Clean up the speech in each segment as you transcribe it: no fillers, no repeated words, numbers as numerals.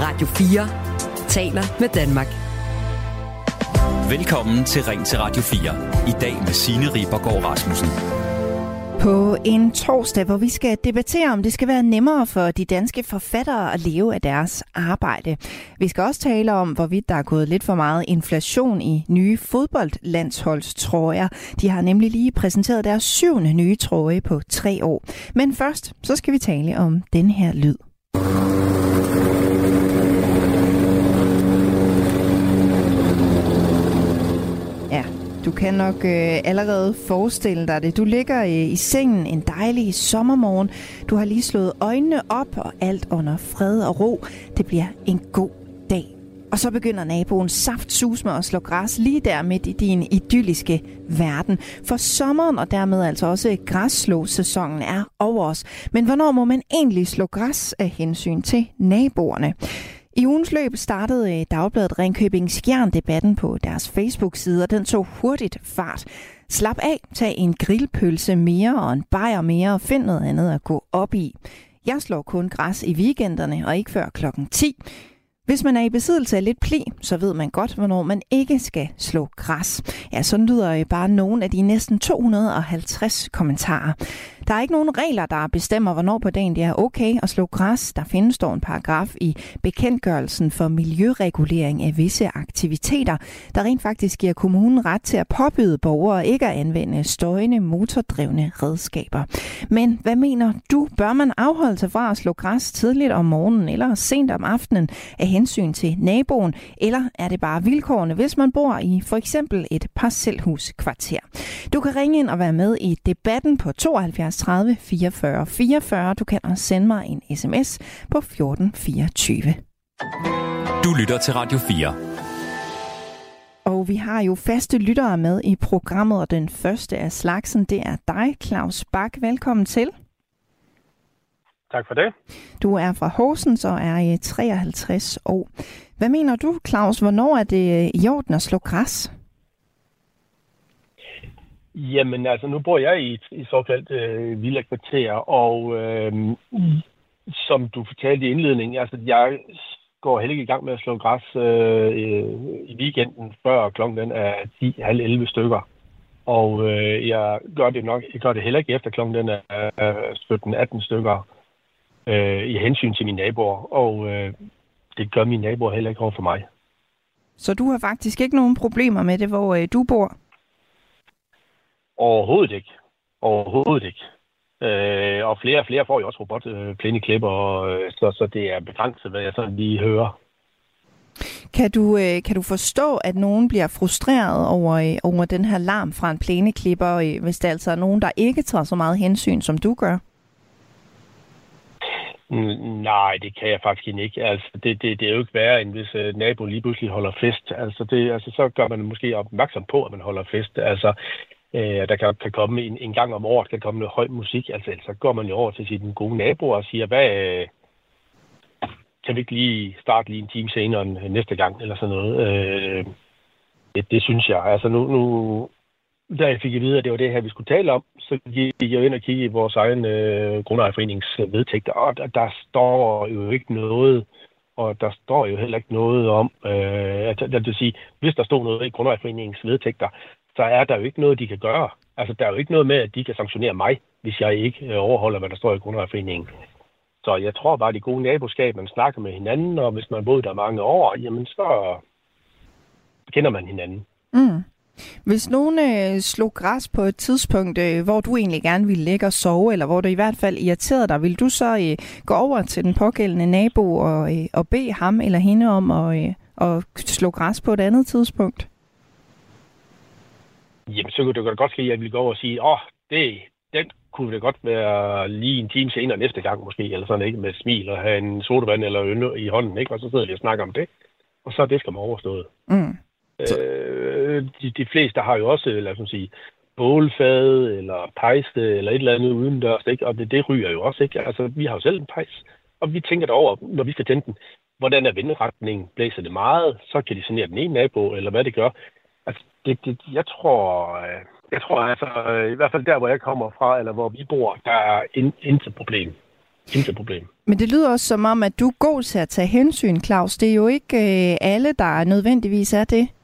Radio 4 taler med Danmark. Velkommen til Ring til Radio 4. I dag med Signe Ribergaard Rasmussen. På en torsdag, hvor vi skal debattere, om det skal være nemmere for de danske forfattere at leve af deres arbejde. Vi skal også tale om, hvorvidt der er gået lidt for meget inflation i nye fodboldlandsholdstrøjer. De har nemlig lige præsenteret deres 7. nye trøje på 3 år. Men først, så skal vi tale om den her lyd. Du kan nok allerede forestille dig det. Du ligger i sengen en dejlig sommermorgen. Du har lige slået øjnene op, og alt under fred og ro. Det bliver en god dag. Og så begynder naboen saftsus med at slå græs lige der midt i din idylliske verden. For sommeren og dermed altså også græsslåsæsonen er over os. Men hvornår må man egentlig slå græs af hensyn til naboerne? I ugens løb startede Dagbladet Ringkøbing Skjern-debatten på deres Facebook-side, og den tog hurtigt fart. Slap af, tag en grillpølse mere og en bajer mere og find noget andet at gå op i. Jeg slår kun græs i weekenderne og ikke før klokken 10. Hvis man er i besiddelse af lidt pli, så ved man godt, hvornår man ikke skal slå græs. Ja, sådan lyder bare nogle af de næsten 250 kommentarer. Der er ikke nogen regler, der bestemmer, hvornår på dagen det er okay at slå græs. Der findes dog en paragraf i bekendtgørelsen for miljøregulering af visse aktiviteter, der rent faktisk giver kommunen ret til at påbyde borgere ikke at anvende støjende motordrevne redskaber. Men hvad mener du? Bør man afholde sig fra at slå græs tidligt om morgenen eller sent om aftenen af hensyn til naboen? Eller er det bare vilkårene, hvis man bor i for eksempel et parcelhuskvarter? Du kan ringe ind og være med i debatten på 72 30 44 44. Du kan også sende mig en sms på 1424. Du lytter til Radio 4. Og vi har jo faste lyttere med i programmet, og den første af slagsen, det er dig, Claus Bak. Velkommen til. Tak for det. Du er fra Horsens og er 53 år. Hvad mener du, Claus? Hvornår er det i orden at slå græs? Jamen altså, nu bor jeg i et såkaldt villa-kvarter, og som du fortalte i indledningen, altså jeg går heller ikke i gang med at slå græs i weekenden, før klokken er 10:30 stykker. Og jeg gør det heller ikke efter klokken den er 17-18 stykker i hensyn til mine naboer, og det gør mine naboer heller ikke over for mig. Så du har faktisk ikke nogen problemer med det, hvor du bor? Overhovedet ikke. Og flere får jo også robotplæneklipper, så det er begrænset, hvad jeg sådan lige hører. Kan du forstå, at nogen bliver frustreret over den her larm fra en plæneklipper, hvis der altså er nogen, der ikke tager så meget hensyn, som du gør? Nej, det kan jeg faktisk ikke. Altså, det er jo ikke værre, end hvis naboen lige pludselig holder fest. Altså, så gør man måske opmærksom på, at man holder fest. Altså, der kan komme en gang om året, kan komme noget høj musik. Altså, så går man jo over til sine gode naboer og siger, kan vi ikke lige starte en time senere næste gang, eller sådan noget. Det synes jeg. Altså, nu da jeg fik at vide, at det var det her, vi skulle tale om, så gik jeg ind og kiggede i vores egen grundejerforenings vedtægter, og der står jo ikke noget, og der står jo heller ikke noget om, det vil sige, hvis der stod noget i grundejerforeningens vedtægter, så er der jo ikke noget, de kan gøre. Altså, der er jo ikke noget med, at de kan sanktionere mig, hvis jeg ikke overholder, hvad der står i grundejerforeningen. Så jeg tror bare, det gode naboskab, man snakker med hinanden, og hvis man boede der mange år, jamen så kender man hinanden. Mm. Hvis nogen slog græs på et tidspunkt, hvor du egentlig gerne ville ligge og sove, eller hvor du i hvert fald irriterede dig, vil du så gå over til den pågældende nabo og bede ham eller hende om at slå græs på et andet tidspunkt? Jamen, så kunne det godt ske, at jeg ville gå over og sige, den kunne det godt være lige en time senere næste gang måske, eller sådan, ikke, med et smil og have en sodavand eller øl i hånden, ikke, og så sidder vi og snakker om det, og så er det skal man overstået. Mm. De fleste har jo også, lad os sige, bålfade eller pejse eller et eller andet udendørs, ikke, og det ryger jo også, ikke. Altså, vi har jo selv en pejs, og vi tænker derover, når vi skal tænde den, hvordan er vindretningen? Blæser det meget, så kan de sanere den ene nabo, eller hvad det gør. Altså, jeg tror altså, i hvert fald der, hvor jeg kommer fra, eller hvor vi bor, der er intet problem. Intet problem. Men det lyder også som om, at du er god til at tage hensyn, Claus. Det er jo ikke alle, der nødvendigvis er det.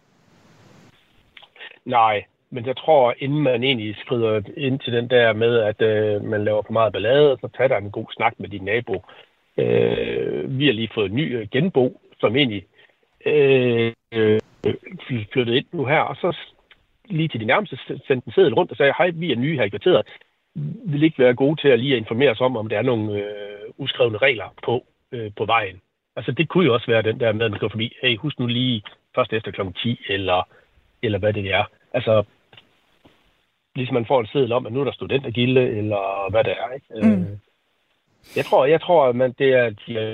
Nej, men jeg tror, inden man egentlig skrider ind til den der med, at man laver for meget ballade, så tager der en god snak med din nabo. Vi har lige fået en ny genbo, som egentlig flyttede ind nu her, og så lige til de nærmeste sendte en seddel rundt og sagde, hej, vi er nye her i kvarteret. Vil ikke være gode til at lige informere os om der er nogle uskrevne regler på vejen. Altså det kunne jo også være den der med, at man går forbi, hey, husk nu lige først efter kl. 10, eller hvad det er. Altså, ligesom man får en seddel om, at nu er der studentergilde, eller hvad det er, ikke? Jeg tror, at det er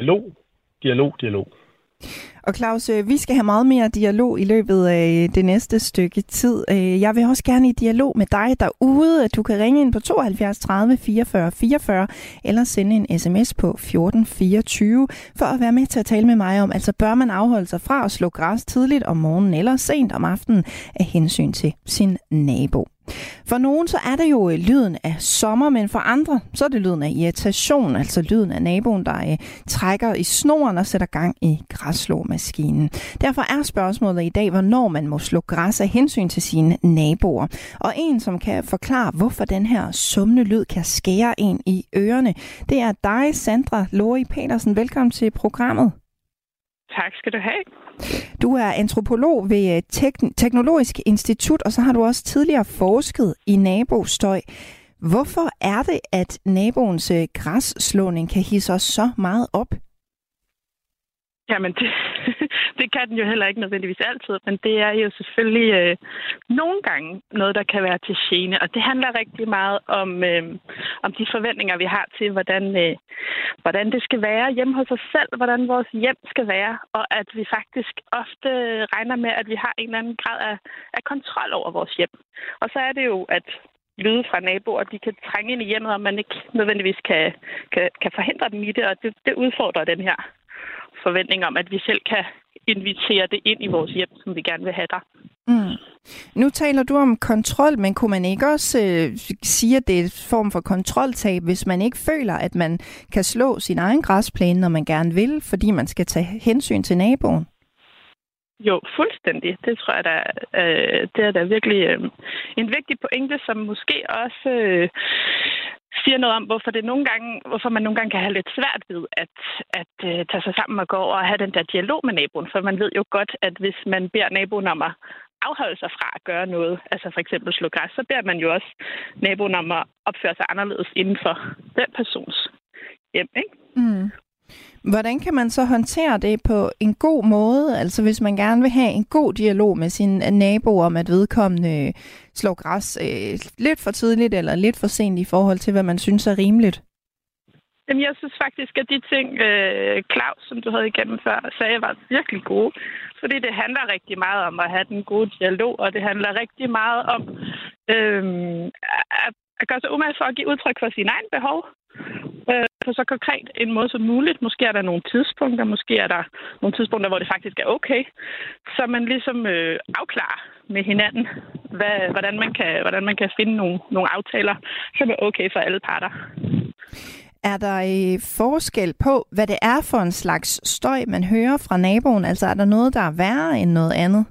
dialog. Og Claus, vi skal have meget mere dialog i løbet af det næste stykke tid. Jeg vil også gerne i dialog med dig derude. Du kan ringe ind på 72 30 44 44 eller sende en sms på 1424 for at være med til at tale med mig om, altså bør man afholde sig fra at slå græs tidligt om morgenen eller sent om aftenen af hensyn til sin nabo. For nogen så er det jo lyden af sommer, men for andre så er det lyden af irritation, altså lyden af naboen, der trækker i snoren og sætter gang i græsslåmaskinen. Derfor er spørgsmålet i dag, hvornår man må slå græs af hensyn til sine naboer. Og en, som kan forklare, hvorfor den her summende lyd kan skære en i ørerne, det er dig, Sandra Lori Petersen. Velkommen til programmet. Tak skal du have. Du er antropolog ved Teknologisk Institut, og så har du også tidligere forsket i nabostøj. Hvorfor er det, at naboens græsslåning kan hidse os så meget op? Jamen, det kan den jo heller ikke nødvendigvis altid, men det er jo selvfølgelig nogle gange noget, der kan være til gene, og det handler rigtig meget om de forventninger, vi har til, hvordan det skal være hjemme hos os selv, hvordan vores hjem skal være, og at vi faktisk ofte regner med, at vi har en eller anden grad af kontrol over vores hjem. Og så er det jo, at lyde fra naboer, de kan trænge ind i hjemmet, og man ikke nødvendigvis kan forhindre dem i det, og det udfordrer den her forventning om, at vi selv kan invitere det ind i vores hjem, som vi gerne vil have der. Nu taler du om kontrol, men kunne man ikke også sige, at det er en form for kontroltab, hvis man ikke føler, at man kan slå sin egen græsplæne, når man gerne vil, fordi man skal tage hensyn til naboen? Jo, fuldstændig. Det tror jeg, det er da virkelig en vigtig pointe, som måske også siger noget om, hvorfor man nogle gange kan have lidt svært ved at tage sig sammen og gå over og have den der dialog med naboen. For man ved jo godt, at hvis man beder naboen om at afholde sig fra at gøre noget, altså for eksempel slå græs, så beder man jo også naboen om at opføre sig anderledes inden for den persons hjem, ikke? Hvordan kan man så håndtere det på en god måde? Altså hvis man gerne vil have en god dialog med sine naboer om, at vedkommende slår græs lidt for tidligt eller lidt for sent i forhold til, hvad man synes er rimeligt? Jamen, jeg synes faktisk, at de ting, Claus, som du havde igennem før, sagde, var virkelig gode. Fordi det handler rigtig meget om at have den gode dialog, og det handler rigtig meget om at gøre sig umage for at give udtryk for sine egne behov. På så konkret en måde som muligt. Måske er der nogle tidspunkter, hvor det faktisk er okay. Så man ligesom afklarer med hinanden, hvordan man kan finde nogle aftaler, som er okay for alle parter. Er der forskel på, hvad det er for en slags støj, man hører fra naboen? Altså er der noget, der er værre end noget andet?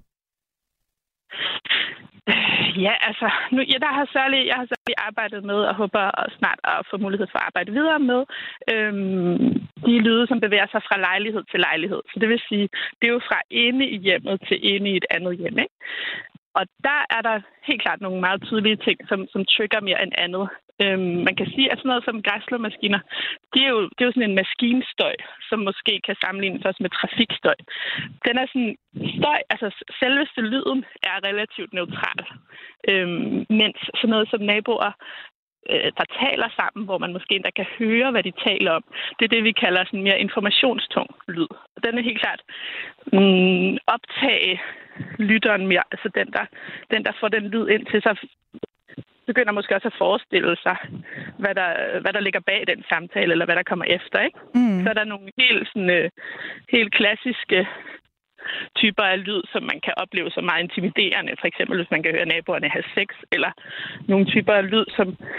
Ja, altså, jeg har særlig arbejdet med, og håber snart at få mulighed for at arbejde videre med, de lyde, som bevæger sig fra lejlighed til lejlighed. Så det vil sige, det er jo fra inde i hjemmet til inde i et andet hjem, ikke? Og der er der helt klart nogle meget tydelige ting, som trigger mere end andet. Man kan sige, at sådan noget som græsslåmaskiner, det er jo sådan en maskinstøj, som måske kan sammenlignes også med trafikstøj. Den er sådan støj, altså selveste lyden er relativt neutral. Mens sådan noget som naboer, der taler sammen, hvor man måske endda kan høre, hvad de taler om. Det er det, vi kalder sådan mere informationstung lyd. Og den er helt klart optage lytteren mere, altså den, der får den lyd ind til sig, begynder måske også at forestille sig, hvad der ligger bag den samtale, eller hvad der kommer efter, ikke? Så er der nogle helt klassiske typer af lyd, som man kan opleve som meget intimiderende. For eksempel, hvis man kan høre naboerne have sex, eller nogle typer af lyd, som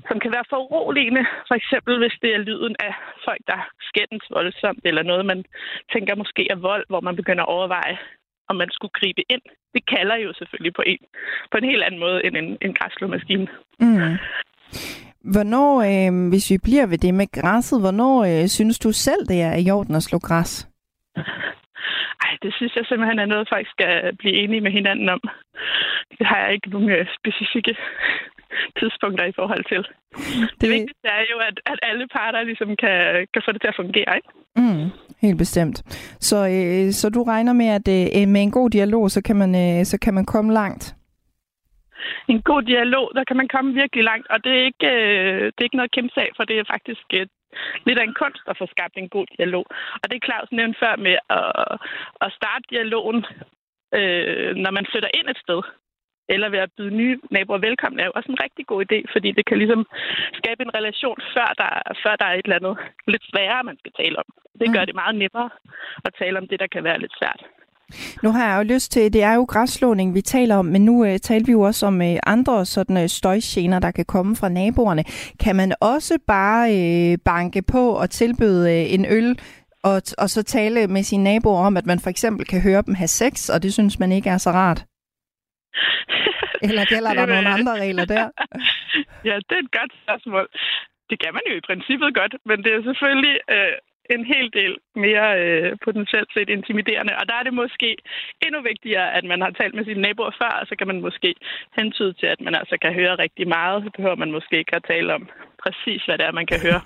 som kan være foruroligende. For eksempel hvis det er lyden af folk, der skændes voldsomt, eller noget, man tænker måske er vold, hvor man begynder at overveje, om man skulle gribe ind. Det kalder jo selvfølgelig på en helt anden måde end en græsslåmaskine. Mm. Hvornår, hvis vi bliver ved det med græsset, hvornår synes du selv, det er i orden at slå græs? Det synes jeg simpelthen er noget, folk skal blive enige med hinanden om. Det har jeg ikke nogen specifikke tidspunkter i forhold til. Det vigtigste er jo, at alle parter ligesom kan få det til at fungere, ikke? Helt bestemt. Så du regner med, at med en god dialog, så kan man komme langt? En god dialog, der kan man komme virkelig langt, og det er ikke noget kæmpe af, for det er faktisk lidt af en kunst at få skabt en god dialog. Og det er Claus nævnte før med at starte dialogen, når man flytter ind et sted, eller ved at byde nye naboer velkommen, er jo også en rigtig god idé, fordi det kan ligesom skabe en relation, før der er et eller andet lidt sværere, man skal tale om. Det gør det meget nemmere at tale om det, der kan være lidt svært. Nu har jeg jo lyst til, det er jo græsslåning, vi taler om, men nu taler vi jo også om andre sådan støjgener, der kan komme fra naboerne. Kan man også bare banke på og tilbyde en øl, og så tale med sine naboer om, at man for eksempel kan høre dem have sex, og det synes man ikke er så rart? Eller gælder der nogle andre regler der? Ja, det er et godt spørgsmål. Det kan man jo i princippet godt, men det er selvfølgelig en hel del mere potentielt set intimiderende. Og der er det måske endnu vigtigere, at man har talt med sine naboer før, og så kan man måske hentyde til, at man altså kan høre rigtig meget. Så behøver man måske ikke at tale om præcis, hvad det er, man kan høre.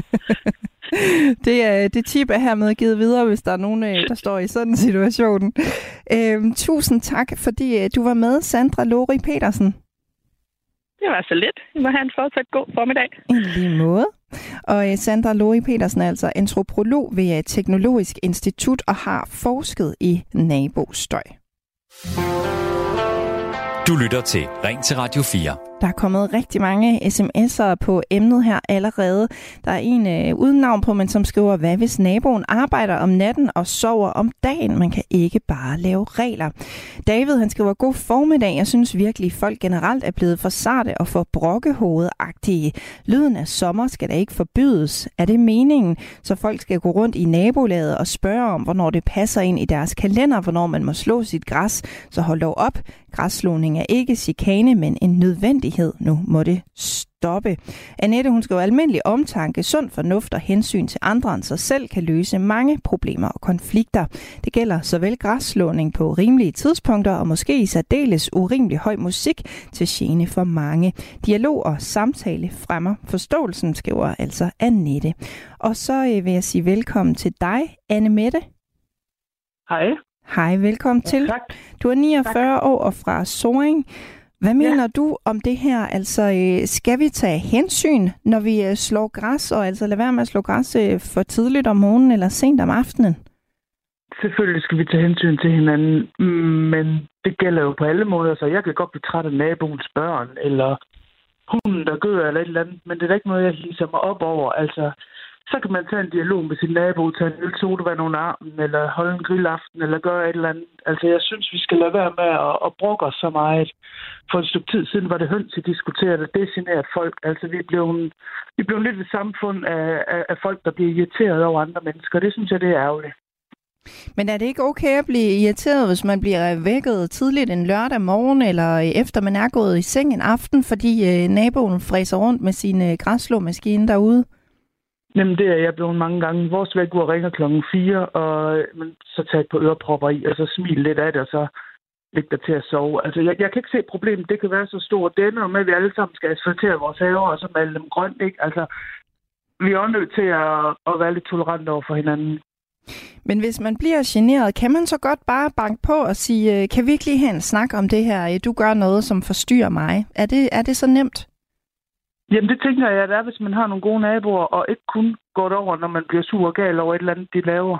Det tip er hermed givet videre, hvis der er nogen, der står i sådan en situation. Tusind tak, fordi du var med, Sandra Lori Petersen. Det var så lidt. I må have en fortsat god formiddag. I lige måde. Og Sandra Lori Petersen er altså antropolog ved Teknologisk Institut og har forsket i nabostøj. Du lytter til Ring til Radio 4. Der er kommet rigtig mange sms'er på emnet her allerede. Der er en uden navn på, men som skriver, hvad hvis naboen arbejder om natten og sover om dagen? Man kan ikke bare lave regler. David, han skriver, god formiddag. Jeg synes virkelig, folk generelt er blevet for sarte og for brokkehovedagtige. Lyden af sommer skal da ikke forbydes. Er det meningen, så folk skal gå rundt i nabolaget og spørge om, hvornår det passer ind i deres kalender, hvornår man må slå sit græs? Så hold dog op. Græsslåning er ikke chikane, men en nødvendighed. Nu må det stoppe. Annette, hun skriver, almindelig omtanke, sund fornuft og hensyn til andre end sig selv kan løse mange problemer og konflikter. Det gælder såvel græsslåning på rimelige tidspunkter og måske i særdeles urimelig høj musik til gene for mange. Dialog og samtale fremmer forståelsen, skriver altså Annette. Og så vil jeg sige velkommen til dig, Anne Mette. Hej. Hej, velkommen til. Tak. Du er 49 år og fra Sorring. Hvad mener du om det her? Altså, skal vi tage hensyn, når vi slår græs, og altså lade være med at slå græs for tidligt om morgenen eller sent om aftenen? Selvfølgelig skal vi tage hensyn til hinanden, men det gælder jo på alle måder. Så jeg kan godt blive træt af naboens børn, eller hunden, der gør eller et eller andet, men det er da ikke noget, jeg hisser mig op over. Altså, så kan man tage en dialog med sin nabo, tage en øl sodavand under armen, eller holde en grillaften, eller gøre et eller andet. Altså, jeg synes, vi skal lade være med at brokke os så meget. For et stykke tid siden var det høns, at diskutere det. Det generer folk. Altså, vi blev lidt et samfund af folk, der bliver irriteret over andre mennesker. Det synes jeg, det er ærgerligt. Men er det ikke okay at blive irriteret, hvis man bliver vækket tidligt en lørdag morgen, eller efter man er gået i seng en aften, fordi naboen fræser rundt med sin græsslåmaskine derude? Jamen, det er jeg blevet mange gange. Vores vækkeur ringer klokken 4, og så tager et par ørepropper i, og så smil lidt af det, og så ligger der til at sove. Altså, jeg kan ikke se problemet. Det kan være så stort. Det ender med, at vi alle sammen skal asfaltere vores haver, og så male dem grønt, ikke? Altså, vi er også nødt til at være lidt tolerante over for hinanden. Men hvis man bliver generet, kan man så godt bare banke på og sige, kan vi ikke lige have en snak om det her? Du gør noget, som forstyrrer mig. Er det så nemt? Jamen, det tænker jeg, at det er, hvis man har nogle gode naboer, og ikke kun går det over, når man bliver sur og gal over et eller andet, de laver.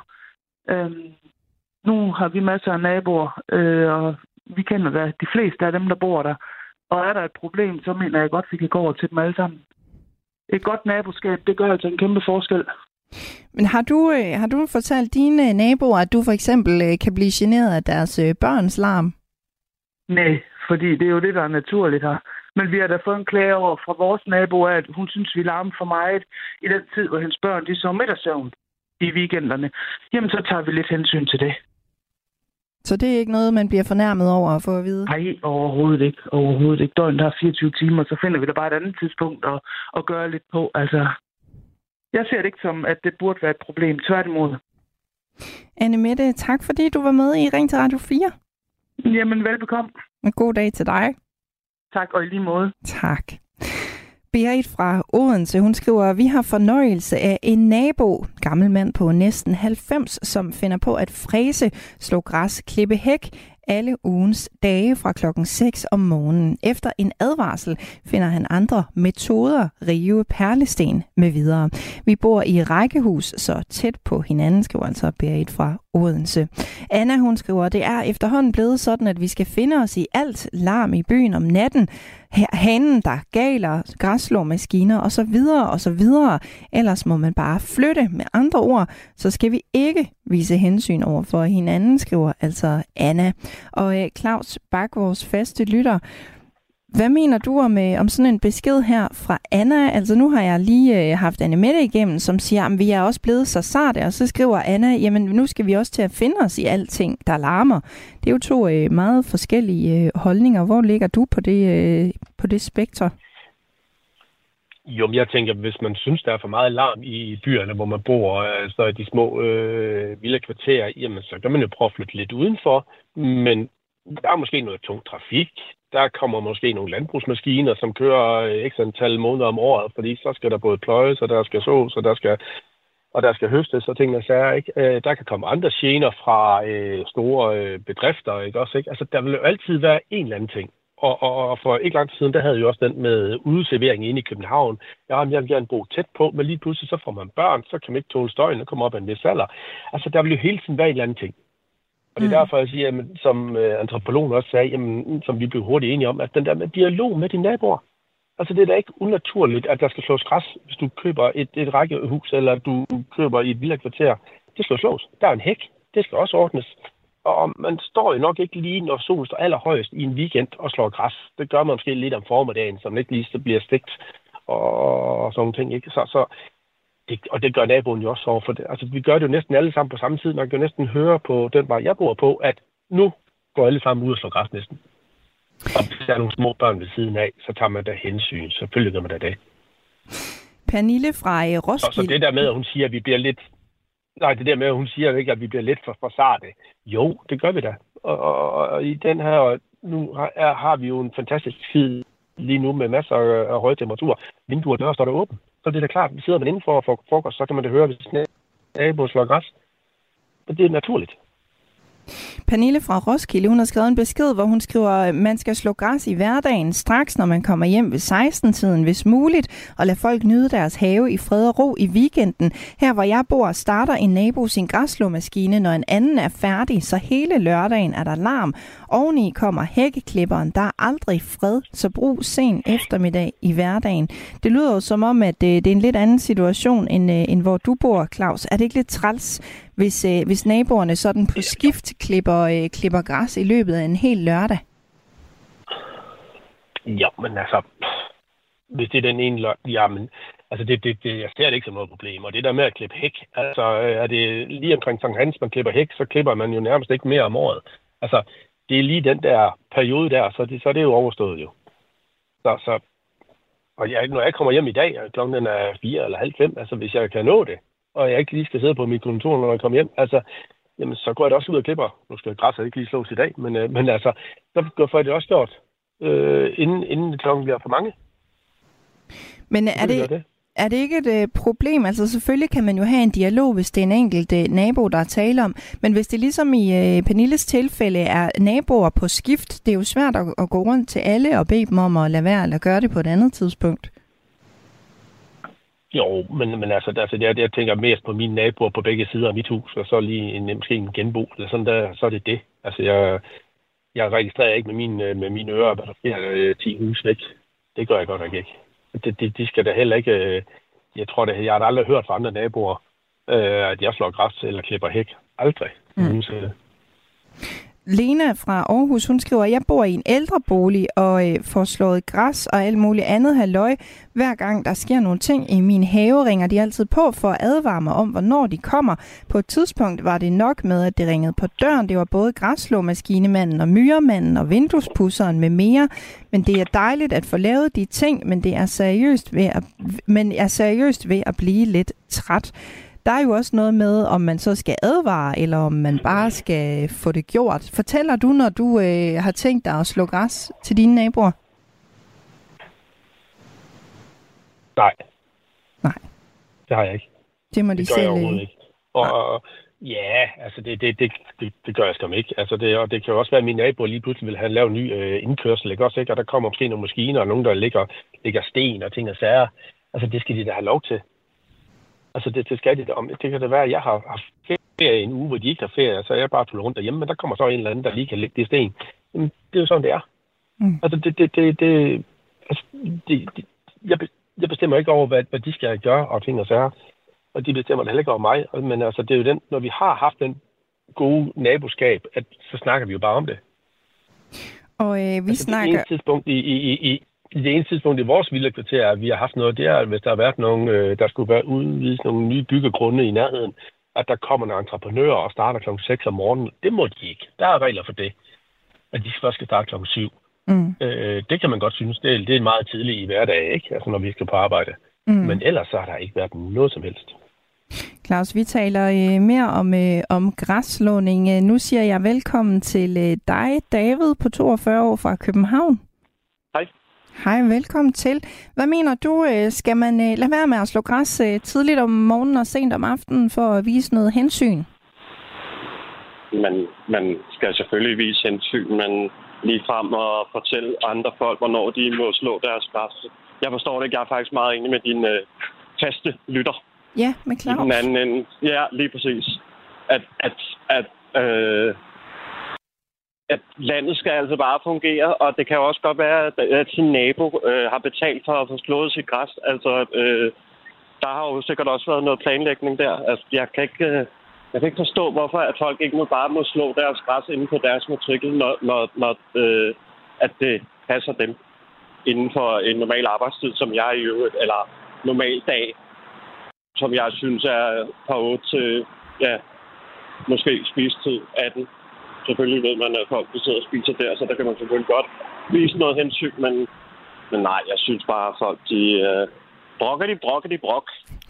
Nu har vi masser af naboer, og vi kender da de fleste af dem, der bor der. Og er der et problem, så mener jeg godt, at vi kan gå over til dem alle sammen. Et godt naboskab, det gør altså en kæmpe forskel. Men har du fortalt dine naboer, at du for eksempel kan blive generet af deres børns larm? Nej, fordi det er jo det, der er naturligt her. Men vi har da fået en klage over fra vores nabo, at hun synes, vi larmer for meget i den tid, hvor hendes børn de så middagssøvn i weekenderne. Jamen, så tager vi lidt hensyn til det. Så det er ikke noget, man bliver fornærmet over at få at vide? Nej, overhovedet ikke. Overhovedet ikke. Døgnet har 24 timer, så finder vi da bare et andet tidspunkt at gøre lidt på. Altså, jeg ser det ikke som, at det burde være et problem. Tværtimod. Anne Mette, tak fordi du var med i Ring til Radio 4. Jamen, velbekomme. En god dag til dig. Tak, og i lige måde. Tak. Berit fra Odense, hun skriver, vi har fornøjelse af en nabo, gammel mand på næsten 90, som finder på at fræse, slå græs, klippe hæk alle ugens dage fra klokken 6 om morgenen. Efter en advarsel finder han andre metoder, rive perlesten med videre. Vi bor i rækkehus, så tæt på hinanden, skriver altså Berit fra Odense. Anna, hun skriver, det er efterhånden blevet sådan, at vi skal finde os i alt larm i byen om natten. Hanen, der galer, græsslåmaskiner og så videre og så videre. Ellers må man bare flytte. Med andre ord, så skal vi ikke vise hensyn over for hinanden, skriver altså Anna. Og Claus Bak, vores faste lytter, hvad mener du om sådan en besked her fra Anna? Altså nu har jeg lige haft Anne Mette igennem, som siger, at vi er også blevet så sarte, og så skriver Anna, jamen nu skal vi også til at finde os i alting, der larmer. Det er jo to meget forskellige holdninger. Hvor ligger du på det spektrum? Jo, men jeg tænker, hvis man synes, der er for meget larm i byerne, hvor man bor, altså i de små villakvarterer, jamen så kan man jo prøve at flytte lidt udenfor, men der er måske noget tung trafik. Der kommer måske nogle landbrugsmaskiner, som kører x antal måneder om året, fordi så skal der både pløjes, og der skal sås, og der skal høstes og ting og sager, ikke? Der kan komme andre gener fra store bedrifter, ikke også, ikke? Altså, der vil jo altid være en eller anden ting. Og for ikke lang tid siden, der havde jo også den med udeservering inde i København. Ja, jeg vil gerne bo tæt på, men lige pludselig så får man børn, så kan man ikke tåle støjen og komme op af en vis alder. Altså, der vil jo hele tiden være en eller anden ting. Og det er derfor, jeg siger, jamen, som antropologen også sagde, jamen, som vi blev hurtigt enige om, at den der med dialog med dine naboer. Altså, det er da ikke unaturligt, at der skal slås græs, hvis du køber et rækkehus, eller du køber i et villakvarter. Det skal slås. Der er en hæk. Det skal også ordnes. Og man står jo nok ikke lige, når solen står allerhøjest i en weekend og slår græs. Det gør man måske lidt om formiddagen, så man ikke lige så bliver stegt og sådan nogle ting, ikke? Og det gør naboen jo også over for det. Altså, vi gør det jo næsten alle sammen på samme tid. Man kan jo næsten høre på den vej, jeg bor på, at nu går alle sammen ud og slår græs næsten. Og hvis der er nogle små børn ved siden af, så tager man da hensyn. Selvfølgelig gør man da det. Pernille fra Roskilde. Og så det der med, at hun siger, at vi bliver lidt... Nej, det der med, at hun siger ikke, at vi bliver lidt for sarte. Jo, det gør vi da. Og i den her... Nu har vi jo en fantastisk tid lige nu med masser af høje temperaturer. Vinduer og døre står der åbent. Så det er da klart, sidder man indenfor og får frokost, så kan man da høre, hvis naboen slår græs. Men det er naturligt. Pernille fra Roskilde, hun har skrevet en besked, hvor hun skriver, at man skal slå græs i hverdagen straks, når man kommer hjem ved 16-tiden, hvis muligt, og lade folk nyde deres have i fred og ro i weekenden. Her, hvor jeg bor, starter en nabo sin græsslåmaskine, når en anden er færdig, så hele lørdagen er der larm. Oveni kommer hækkeklipperen. Der er aldrig fred, så brug sen eftermiddag i hverdagen. Det lyder jo som om, at det er en lidt anden situation, end hvor du bor, Claus. Er det ikke lidt træls, hvis naboerne sådan på skift klipper græs i løbet af en hel lørdag? Ja, men altså, hvis det er den ene lørdag, jamen, altså jeg ser det ikke som noget problem. Og det der med at klippe hæk, altså er det lige omkring Sankt Hans, man klipper hæk, så klipper man jo nærmest ikke mere om året. Altså, det er lige den der periode der, så er det jo overstået jo. Og når jeg kommer hjem i dag, og klokken er 4 eller halv 5, altså hvis jeg kan nå det, og jeg ikke lige skal sidde på mit kontor, når jeg kommer hjem, altså, jamen, så går jeg da også ud og klipper. Nu skal græsset ikke lige slås i dag, men altså, så får jeg det også gjort, inden klokken bliver for mange. Men er det ikke et problem? Altså selvfølgelig kan man jo have en dialog, hvis det er en enkelt nabo, der taler om. Men hvis det ligesom i Pernilles tilfælde er naboer på skift, det er jo svært at gå rundt til alle og bede dem om at lade være eller gøre det på et andet tidspunkt. Jo, men altså jeg tænker mest på mine naboer på begge sider af mit hus, og så lige måske en genbo, eller sådan der, så er det det. Altså jeg registrerer ikke med mine ører, hvad der sker 10 hus væk. Det gør jeg godt nok ikke. De skal da heller ikke... Jeg tror det, jeg har aldrig hørt fra andre naboer, at jeg slår græs eller klipper hæk. Aldrig. Lena fra Aarhus, hun skriver, at jeg bor i en ældrebolig og får slået græs og alt muligt andet halløj. Hver gang der sker nogle ting i min have, ringer de altid på for at advare mig om, hvornår de kommer. På et tidspunkt var det nok med, at det ringede på døren. Det var både græsslåmaskinemanden og myremanden og vinduespudseren med mere. Men det er dejligt at få lavet de ting, men jeg er seriøst ved at blive lidt træt. Der er jo også noget med, om man så skal advare, eller om man bare skal få det gjort. Fortæller du, når du har tænkt dig at slå græs til dine naboer? Nej. Nej. Det har jeg ikke. Det må de selv. Det gør jeg overhovedet ikke. Og ja, altså det gør jeg skam ikke. Altså det kan jo også være, at mine naboer lige pludselig vil have lavet en ny indkørsel, ikke også, ikke? Og der kommer måske nogle maskiner, og nogen, der ligger sten og ting og sager. Altså det skal de da have lov til. Altså det skal de da om. Det kan da være, at jeg har haft ferie en uge, hvor de ikke har ferie, så jeg bare tullet rundt derhjemme, men der kommer så en eller anden, der lige kan lægge det sten. Jamen, det er jo sådan, det er. Altså jeg bestemmer ikke over, hvad de skal gøre og ting og sager. Og de bestemmer heller ikke over mig. Men altså, det er jo den, når vi har haft den gode naboskab, så snakker vi jo bare om det. Og vi snakker... Det ene tidspunkt i vores villakvarter, at vi har haft noget, det er, at hvis der har været nogen, der skulle være udvidet nogle nye byggegrunde i nærheden, at der kommer nogle entreprenører og starter kl. 6 om morgenen. Det må de ikke. Der er regler for det. At de først skal starte kl. 7. Det kan man godt synes. Det er meget tidligt i hverdag, ikke? Altså når vi skal på arbejde. Men ellers så har der ikke været noget som helst. Claus, vi taler mere om græsslåning. Nu siger jeg velkommen til dig, David, på 42 år fra København. Hej. Hej, velkommen til. Hvad mener du, skal man lade være med at slå græs tidligt om morgenen og sent om aftenen for at vise noget hensyn? Man skal selvfølgelig vise hensyn, men lige frem og fortælle andre folk, hvornår de må slå deres græs. Jeg forstår det ikke. Jeg er faktisk meget enig med din faste lytter. Ja, med Claus. I den anden ende. Ja, lige præcis. At landet skal altså bare fungere, og det kan jo også godt være, at sin nabo har betalt for at få slået sit græs. Altså, der har jo sikkert også været noget planlægning der. Altså, jeg kan ikke forstå, hvorfor at folk ikke bare må slå deres græs inde på deres matrikel, når at det passer dem inden for en normal arbejdstid, som jeg i øvrigt, eller normal dag, som jeg synes er fra 8 til, ja, måske spisetid 18. Selvfølgelig ved man, at folk sidder og spiser der, så der kan man selvfølgelig godt vise noget hensyn, men nej, jeg synes bare, at folk, de brok.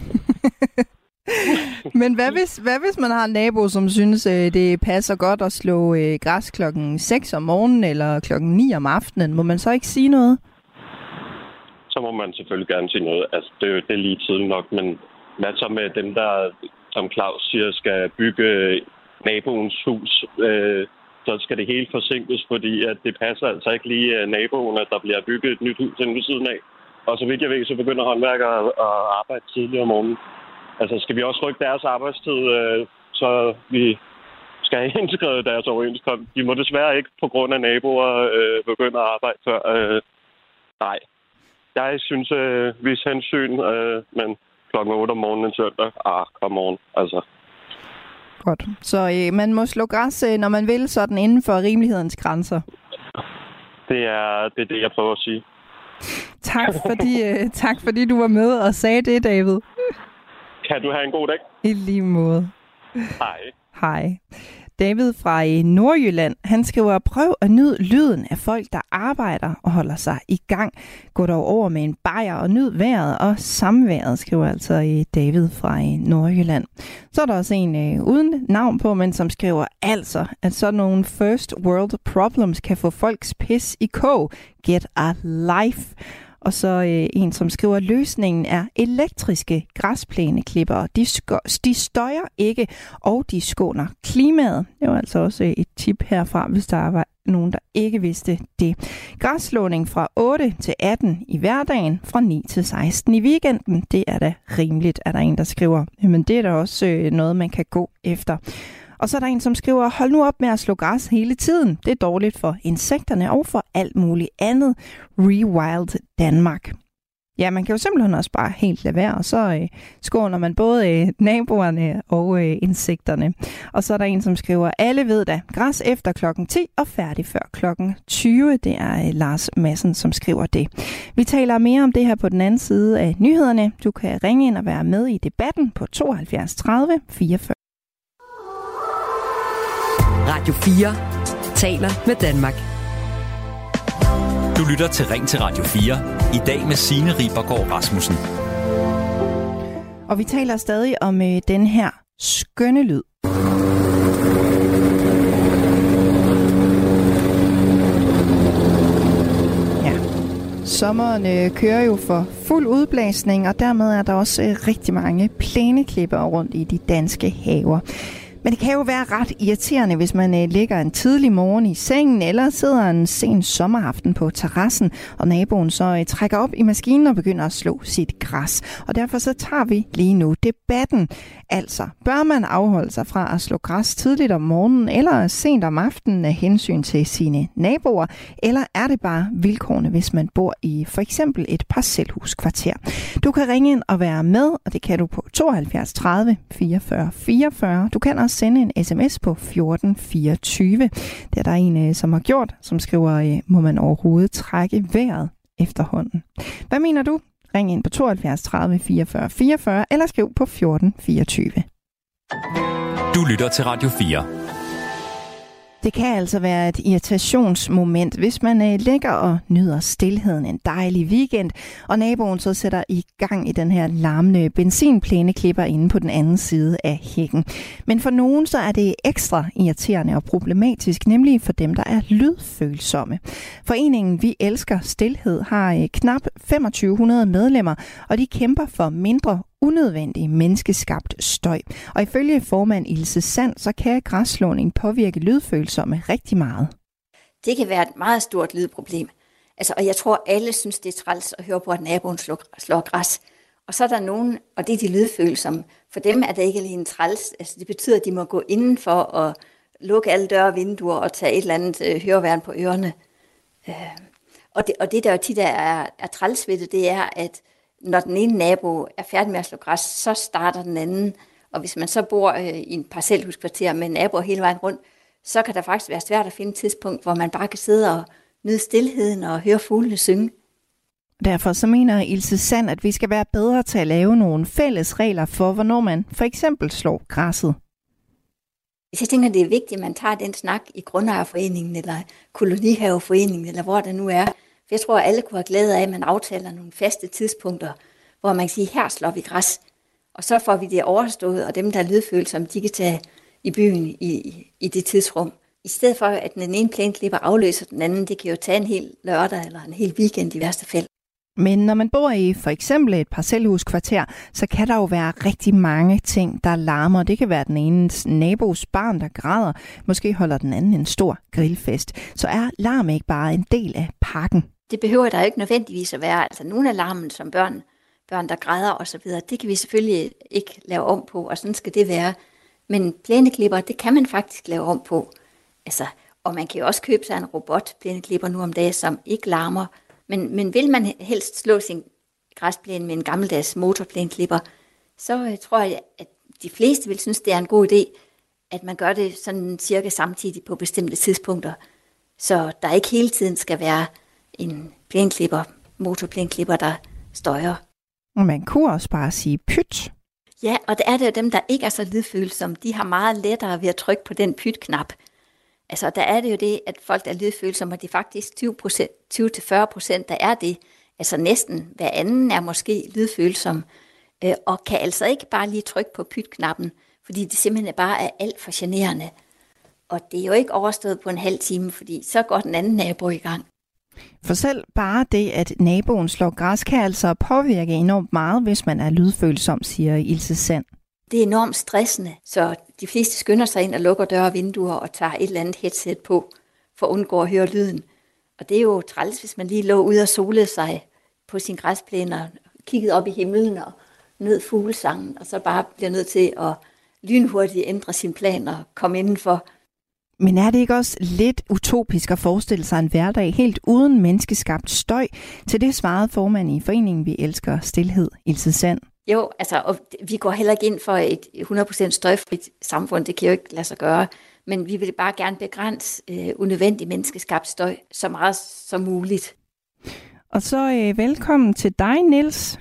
Men hvad hvis man har en nabo, som synes, det passer godt at slå græs klokken 6 om morgenen eller klokken 9 om aftenen? Må man så ikke sige noget? Så må man selvfølgelig gerne sige noget. Altså, det er lige tidligt nok, men hvad så med dem, der, som Claus siger, skal bygge naboens hus? Så skal det helt forsinkes, fordi at det passer altså ikke lige naboen, at der bliver bygget et nyt hus inde ved siden af. Og så vidt jeg ved, så begynder håndværkere at arbejde tidligere om morgenen. Altså, skal vi også rykke deres arbejdstid, så vi skal have integreret deres overenskomst? De må desværre ikke på grund af naboer begynde at arbejde før. Nej. Jeg synes, vis hensyn, men klokken 8 om morgenen en søndag. Kom morgen, altså. Godt. Så man må slå græs, når man vil, sådan inden for rimelighedens grænser. Det er det, jeg prøver at sige. Tak fordi du var med og sagde det, David. Kan du have en god dag? I lige måde. Hej. David fra Nordjylland, han skriver, prøv at nyde lyden af folk, der arbejder og holder sig i gang. Gå dog over med en bajer og nyd vejret og samværet, skriver altså David fra Nordjylland. Så er der også en uden navn på, men som skriver altså, at sådan nogle first world problems kan få folks pis i kog. Get a life. Og så en, som skriver, at løsningen er elektriske græsplæneklippere. De støjer ikke, og de skåner klimaet. Det var altså også et tip herfra, hvis der var nogen, der ikke vidste det. Græsslåning fra 8 til 18 i hverdagen, fra 9 til 16 i weekenden. Det er da rimeligt, er der en, der skriver. Men det er da også noget, man kan gå efter. Og så er der en, som skriver, hold nu op med at slå græs hele tiden. Det er dårligt for insekterne og for alt muligt andet. Rewild Danmark. Ja, man kan jo simpelthen også bare helt lade være, og så skåner man både naboerne og insekterne. Og så er der en, som skriver, alle ved da, græs efter klokken 10 og færdig før klokken 20. Det er Lars Madsen, som skriver det. Vi taler mere om det her på den anden side af nyhederne. Du kan ringe ind og være med i debatten på 72 30 44. Radio 4 taler med Danmark. Du lytter til Ring til Radio 4. I dag med Signe Ribergaard Rasmussen. Og vi taler stadig om den her skønne lyd. Ja, sommeren kører jo for fuld udblæsning, og dermed er der også rigtig mange plæneklipper rundt i de danske haver. Men det kan jo være ret irriterende, hvis man ligger en tidlig morgen i sengen, eller sidder en sen sommeraften på terrassen, og naboen så trækker op i maskinen og begynder at slå sit græs. Og derfor så tager vi lige nu debatten. Altså, bør man afholde sig fra at slå græs tidligt om morgenen eller sent om aftenen af hensyn til sine naboer, eller er det bare vilkårene, hvis man bor i for eksempel et parcelhuskvarter? Du kan ringe ind og være med, og det kan du på 72 30 44 44. Du kan også sende en sms på 1424. Det er der en, som har gjort, som skriver, må man overhovedet trække vejret efterhånden? Hvad mener du? Ring ind på 72 30 44 44 eller skriv på 1424. Du lytter til Radio 4. Det kan altså være et irritationsmoment, hvis man ligger og nyder stilheden en dejlig weekend, og naboen så sætter i gang i den her larmende benzinplæneklipper inde på den anden side af hækken. Men for nogen så er det ekstra irriterende og problematisk, nemlig for dem, der er lydfølsomme. Foreningen Vi Elsker Stilhed har knap 2500 medlemmer, og de kæmper for mindre unødvendig menneskeskabt støj. Og ifølge formand Ilse Sand, så kan græsslåning påvirke lydfølsomme rigtig meget. Det kan være et meget stort lydproblem. Altså, og jeg tror, alle synes, det er træls at høre på, at naboen slår græs. Og så er der nogen, og det er de lydfølsomme. For dem er det ikke alene træls. Altså, det betyder, at de må gå indenfor og lukke alle døre og vinduer og tage et eller andet høreværn på ørerne. Og det der jo tit er træls ved det er, at når den ene nabo er færdig med at slå græs, så starter den anden. Og hvis man så bor i en parcelhuskvarter med naboer hele vejen rundt, så kan der faktisk være svært at finde et tidspunkt, hvor man bare kan sidde og nyde stilheden og høre fuglene synge. Derfor så mener Ilse Sand, at vi skal være bedre til at lave nogle fælles regler for, hvornår man for eksempel slår græsset. Jeg tænker, det er vigtigt, at man tager den snak i Grundejerforeningen eller Kolonihaveforeningen, eller hvor det nu er. For jeg tror, at alle kunne have glæde af, at man aftaler nogle faste tidspunkter, hvor man kan sige, her slår vi græs. Og så får vi det overstået, og dem, der er lydfølsomme, de kan tage i byen i det tidsrum. I stedet for, at den ene plæneklipper afløser den anden, det kan jo tage en hel lørdag eller en hel weekend i værste fald. Men når man bor i for eksempel et parcelhuskvarter, så kan der jo være rigtig mange ting, der larmer. Det kan være den ene nabos barn, der græder. Måske holder den anden en stor grillfest. Så er larm ikke bare en del af pakken? Det behøver der jo ikke nødvendigvis at være. Altså nogle af larmen som børn der græder osv., det kan vi selvfølgelig ikke lave om på, og sådan skal det være. Men plæneklipper, det kan man faktisk lave om på. Altså, og man kan jo også købe sig en robotplæneklipper nu om dagen, som ikke larmer. Men vil man helst slå sin græsplæne med en gammeldags motorplæneklipper, så tror jeg, at de fleste vil synes, det er en god idé, at man gør det sådan cirka samtidig på bestemte tidspunkter. Så der ikke hele tiden skal være en motorplæneklipper, der støjer. Og man kunne også bare sige pyt. Ja, og det er det jo dem, der ikke er så lydfølsomme. De har meget lettere ved at trykke på den pyt-knap. Altså, der er det jo det, at folk, der er lydfølsomme, de er faktisk 20-40%, der er det. Altså næsten hver anden er måske lydfølsom, og kan altså ikke bare lige trykke på pyt-knappen, fordi det simpelthen bare er alt for generende. Og det er jo ikke overstået på en halv time, fordi så går den anden nabo i gang. For selv bare det, at naboen slår græs, kan altså påvirke enormt meget, hvis man er lydfølsom, siger Ilse Sand. Det er enormt stressende, så de fleste skynder sig ind og lukker døre og vinduer og tager et eller andet headset på, for at undgå at høre lyden. Og det er jo træls, hvis man lige lå ude og solede sig på sin græsplæne og kiggede op i himlen og nød fuglesangen, og så bare bliver nødt til at lynhurtigt ændre sin plan og komme indenfor. Men er det ikke også lidt utopisk at forestille sig en hverdag helt uden menneskeskabt støj? Til det svarede formand i foreningen Vi Elsker Stilhed, Ilse Sand. Jo, altså, og vi går heller ikke ind for et 100% støjfrit samfund. Det kan jo ikke lade sig gøre. Men vi vil bare gerne begrænse unødvendig menneskeskabt støj så meget som muligt. Og så velkommen til dig, Niels.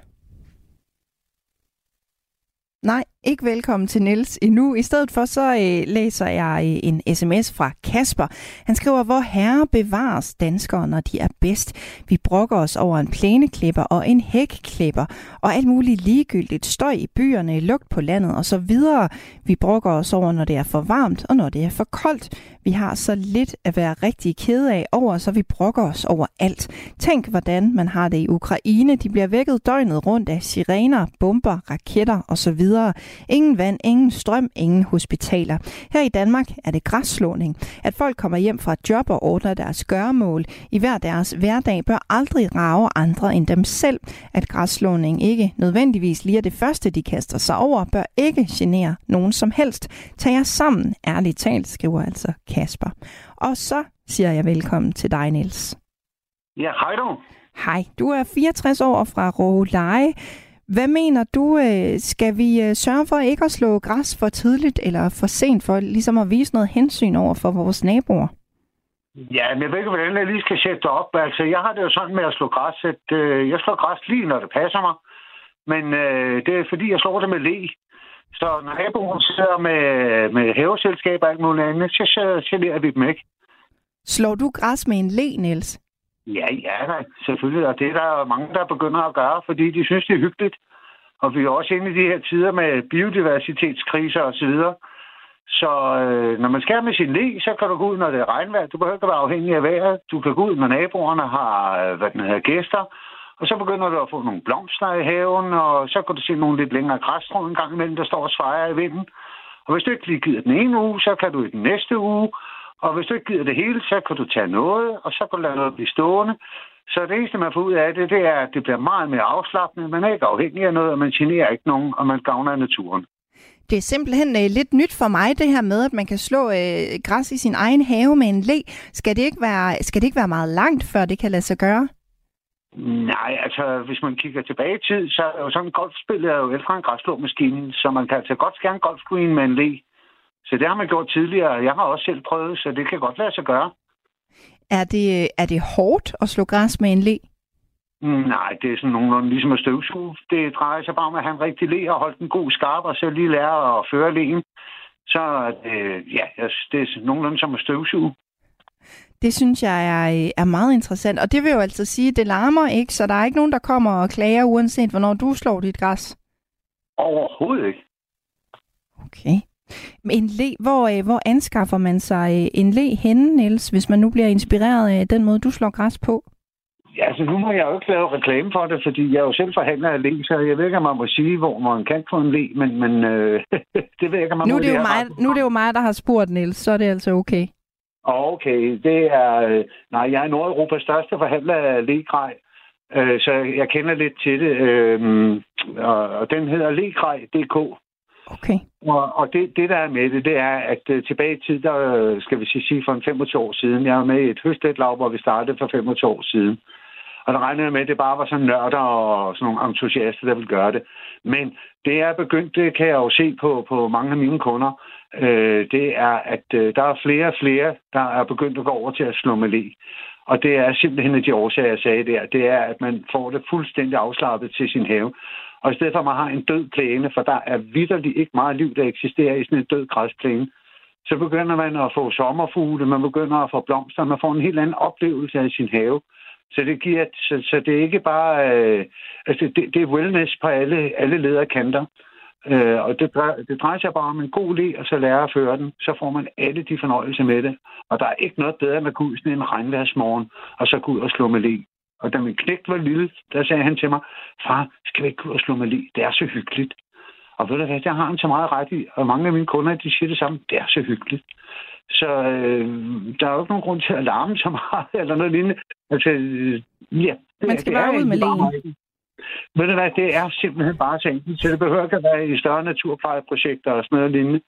Nej, ikke velkommen til Niels endnu. I stedet for så læser jeg en sms fra Kasper. Han skriver, hvor herre bevares danskere, når de er bedst. Vi brokker os over en plæneklipper og en hækklipper og alt muligt ligegyldigt støj i byerne, lugt på landet og så videre. Vi brokker os over, når det er for varmt og når det er for koldt. Vi har så lidt at være rigtig kede af over, så vi brokker os over alt. Tænk, hvordan man har det i Ukraine. De bliver vækket døgnet rundt af sirener, bomber, raketter og så videre. Ingen vand, ingen strøm, ingen hospitaler. Her i Danmark er det græsslåning. At folk kommer hjem fra job og ordner deres gøremål i hver deres hverdag bør aldrig rage andre end dem selv. At græsslåning ikke nødvendigvis lige er det første, de kaster sig over, bør ikke genere nogen som helst. Tag jer sammen, ærligt talt, skriver altså Kasper. Og så siger jeg velkommen til dig, Niels. Ja, hej du. Hej, du er 64 år fra Råleje. Hvad mener du, skal vi sørge for ikke at slå græs for tidligt eller for sent, for ligesom at vise noget hensyn over for vores naboer? Ja, men jeg ved ikke, hvordan jeg lige skal sætte det op. Altså, jeg har det jo sådan med at slå græs, at jeg slår græs lige, når det passer mig. Men det er fordi, jeg slår det med le. Så når naboen sidder med haveselskab og alt muligt andet, så generer vi dem ikke. Slår du græs med en le, Niels? Ja, selvfølgelig. Og det er der mange, der begynder at gøre, fordi de synes, det er hyggeligt. Og vi er også inde i de her tider med biodiversitetskriser osv. Så når man skærer med sin le, så kan du gå ud, når det er regnvejr. Du behøver ikke være afhængig af vejret. Du kan gå ud, når naboerne har gæster. Og så begynder du at få nogle blomster i haven, og så kan du se nogle lidt længere græsstrå en gang imellem, der står og svejer i vinden. Og hvis du ikke lige gider den ene uge, så kan du i den næste uge. Og hvis du ikke gider det hele, så kan du tage noget, og så kan du lade noget blive stående. Så det eneste, man får ud af det, det er, at det bliver meget mere afslappende. Man er ikke afhængig af noget, og man generer ikke nogen, og man gavner af naturen. Det er simpelthen lidt nyt for mig, det her med, at man kan slå græs i sin egen have med en le. Skal det ikke være meget langt, før det kan lade sig gøre? Nej, altså hvis man kigger tilbage i tid, så er jo sådan en golfspil er jo ældre en græsslåmaskinen, så man kan altså godt skære en golfgreen med en le. Så det har man gjort tidligere. Jeg har også selv prøvet, så det kan godt lade sig gøre. Er det hårdt at slå græs med en le? Nej, det er sådan nogenlunde ligesom at støvsuge. Det drejer sig bare om at have en rigtig le og holde den god skarp, og så lige lære at føre leen. Så det er nogenlunde som at støvsuge. Det synes jeg er meget interessant. Og det vil jo altså sige, at det larmer ikke, så der er ikke nogen, der kommer og klager, uanset hvornår du slår dit græs? Overhovedet ikke. Okay. En le, hvor anskaffer man sig en le henne, Niels, hvis man nu bliver inspireret af den måde, du slår græs på? Ja, altså nu må jeg jo ikke lave reklame for det, fordi jeg er jo selv forhandler af le, så jeg ved ikke, om man må sige, hvor man kan få en le, men det ved jeg ikke, om man må. Nu er det jo mig, der har spurgt, Niels, så er det altså okay. Okay, det er... Nej, jeg er Nordeuropas største forhandler af legrej, så jeg kender lidt til det, og den hedder legrej.dk. Okay. Og det, der er med det er, at tilbage i tid, der skal vi sige for en 25 år siden, jeg var med i et høstetlag, hvor vi startede for 25 år siden. Og der regnede jeg med, at det bare var sådan nørder og sådan nogle entusiaster, der ville gøre det. Men det er begyndt, det kan jeg jo se på mange af mine kunder, det er, at der er flere og flere, der er begyndt at gå over til at slå med le. Og det er simpelthen af de årsager, jeg sagde der. Det er, at man får det fuldstændig afslappet til sin have. Og i stedet for, at man har en død plæne, for der er vitterligt ikke meget liv, der eksisterer i sådan en død græsplæne, så begynder man at få sommerfugle, man begynder at få blomster, man får en helt anden oplevelse af sin have. Så det giver, så det er ikke bare, det er wellness på alle lederkanter. Og det drejer sig bare om en god le, og så lære at føre den, så får man alle de fornøjelser med det. Og der er ikke noget bedre med at gå ud sådan en regnværsmorgen, og så gå ud og slå med le. Og da min knægt var lille, der sagde han til mig, far, skal vi ikke gå ud og slå med le? Det er så hyggeligt. Og ved du hvad, der har han så meget ret i, og mange af mine kunder, de siger det samme, det er så hyggeligt. Så der er jo ikke nogen grund til at larme så meget, eller noget lignende. Altså, ja. Man skal bare ud med lægen. Ved du hvad, det er simpelthen bare så enkelt, så det behøver ikke at være i større naturplejeprojekter og sådan noget lignende.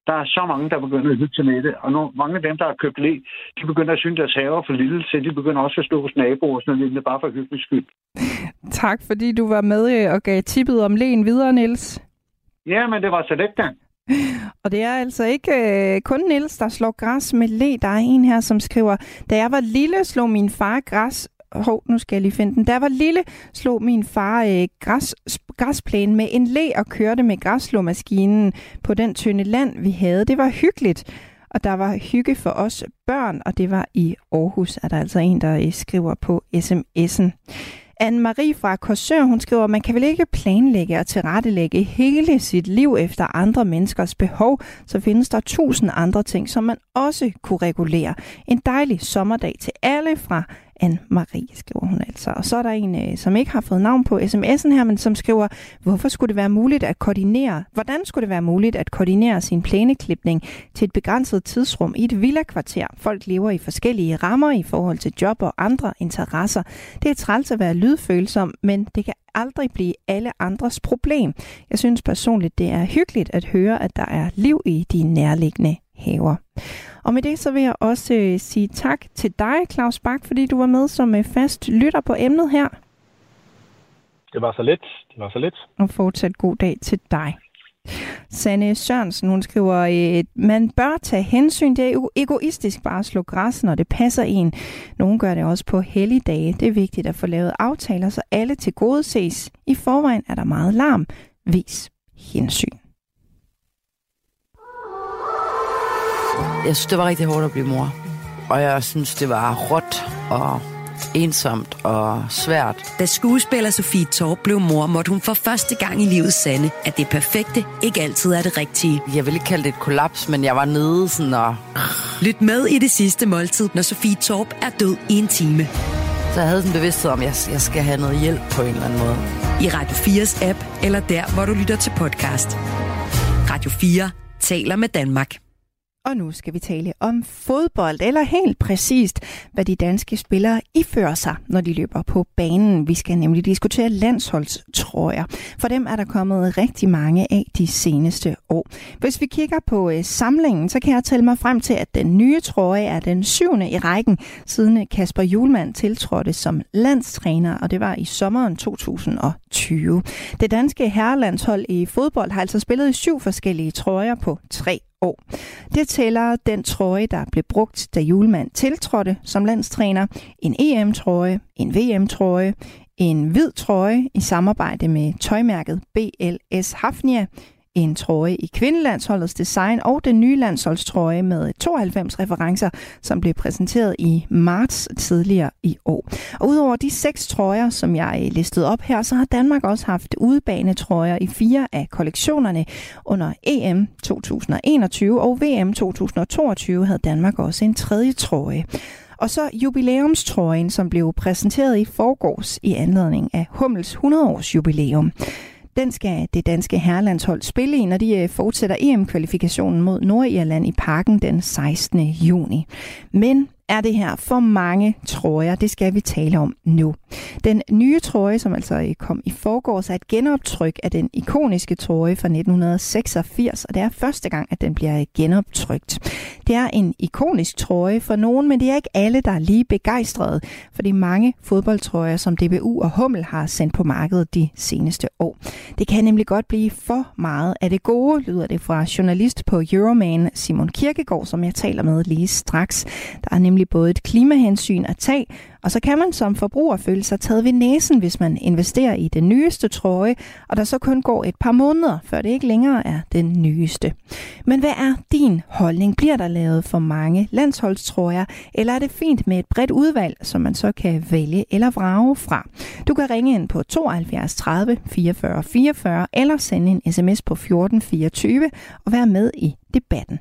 Der er så mange, der begynder at hygge sig med det. Og mange af dem, der har købt le, de begynder at synes, deres haver for lille, så de begynder også at stå hos naboer og sådan noget, bare for hyggens skyld. Tak, fordi du var med og gav tippet om leen videre, Niels. Ja, men det var så let, da. Og det er altså ikke kun Niels, der slår græs med le. Der er en her, som skriver, da jeg var lille, slog min far græs. Nu skal jeg lige finde den. Da jeg var lille, slog min far græsplænen med en le og kørte med græsslåmaskinen på den tynde land, vi havde. Det var hyggeligt, og der var hygge for os børn, og det var i Aarhus, er der altså en, der skriver på sms'en. Anne-Marie fra Korsør, hun skriver, man kan vel ikke planlægge og tilrettelægge hele sit liv efter andre menneskers behov, så findes der 1000 andre ting, som man også kunne regulere. En dejlig sommerdag til alle fra Anne-Marie, skriver hun altså. Og så er der en, som ikke har fået navn på sms'en her, men som skriver, hvordan skulle det være muligt at koordinere sin plæneklipning til et begrænset tidsrum i et villakvarter? Folk lever i forskellige rammer i forhold til job og andre interesser. Det er træls at være lydfølsom, men det kan aldrig blive alle andres problem. Jeg synes personligt, det er hyggeligt at høre, at der er liv i de nærliggende haver. Og med det så vil jeg også sige tak til dig, Claus Bak, fordi du var med som fast lytter på emnet her. Det var så let. Og fortsat god dag til dig. Sanne Sørensen, hun skriver, man bør tage hensyn. Det er jo egoistisk bare at slå græs, når det passer en. Nogle gør det også på helligdage. Det er vigtigt at få lavet aftaler, så alle tilgodeses. I forvejen er der meget larm. Vis hensyn. Jeg synes, det var rigtig hårdt at blive mor. Og jeg synes, det var råt og ensomt og svært. Da skuespiller Sofie Torp blev mor, måtte hun for første gang i livet sande, at det perfekte ikke altid er det rigtige. Jeg vil ikke kalde det et kollaps, men jeg var nede sådan og... Lyt med i det sidste måltid, når Sofie Torp er død i en time. Så jeg havde sådan en bevidsthed om, at jeg skal have noget hjælp på en eller anden måde. I Radio 4's app, eller der, hvor du lytter til podcast. Radio 4 taler med Danmark. Og nu skal vi tale om fodbold, eller helt præcist, hvad de danske spillere ifører sig, når de løber på banen. Vi skal nemlig diskutere landsholdstrøjer. For dem er der kommet rigtig mange af de seneste år. Hvis vi kigger på samlingen, så kan jeg tælle mig frem til, at den nye trøje er den 7. i rækken, siden Kasper Hjulmand tiltrådte som landstræner, og det var i sommeren 2020. Det danske herrelandshold i fodbold har altså spillet i 7 forskellige trøjer på 3 år. Det tæller den trøje, der blev brugt, da Hjulmand tiltrådte som landstræner, en EM-trøje, en VM-trøje, en hvid trøje i samarbejde med tøjmærket BLS Hafnia, en trøje i kvindelandsholdets design og den nye landsholdstrøje med 92 referencer, som blev præsenteret i marts tidligere i år. Og udover de 6 trøjer, som jeg listede op her, så har Danmark også haft udebanetrøjer i 4 af kollektionerne. Under EM 2021 og VM 2022 havde Danmark også en 3. trøje. Og så jubilæumstrøjen, som blev præsenteret i forgårs i anledning af Hummels 100-års jubilæum. Den skal det danske herrelandshold spille i, når de fortsætter EM-kvalifikationen mod Nordirland i Parken den 16. juni. Men er det her for mange trøjer? Det skal vi tale om nu. Den nye trøje, som altså kom i forgårs, er et genoptryk af den ikoniske trøje fra 1986, og det er første gang, at den bliver genoptrykt. Det er en ikonisk trøje for nogen, men det er ikke alle, der er lige begejstrede for de mange fodboldtrøjer, som DBU og Hummel har sendt på markedet de seneste år. Det kan nemlig godt blive for meget af det gode, lyder det fra journalist på Euroman Simon Kirkegaard, som jeg taler med lige straks. Der er nemlig både et klimahensyn at tage, og så kan man som forbruger føle sig taget ved næsen, hvis man investerer i den nyeste trøje, og der så kun går et par måneder, før det ikke længere er den nyeste. Men hvad er din holdning? Bliver der lavet for mange landsholdstrøjer, eller er det fint med et bredt udvalg, som man så kan vælge eller vrage fra? Du kan ringe ind på 72 30 44 44, eller sende en sms på 1424 og være med i debatten.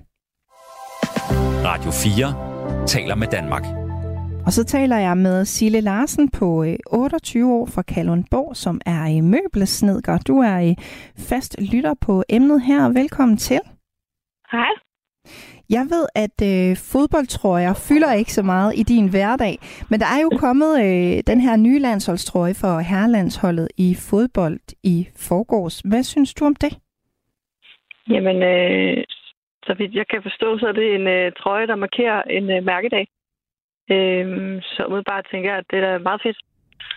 Radio 4 taler med Danmark. Og så taler jeg med Sille Larsen på 28 år fra Kalundborg, som er møbelsnedker. Du er fast lytter på emnet her. Velkommen til. Hej. Jeg ved, at fodboldtrøjer fylder ikke så meget i din hverdag, men der er jo kommet den her nye landsholdstrøje for herrelandsholdet i fodbold i forgårs. Hvad synes du om det? Jamen, Så vidt jeg kan forstå, så er det en trøje, der markerer en mærkedag. Så umiddelbart tænker jeg, at det er meget fedt,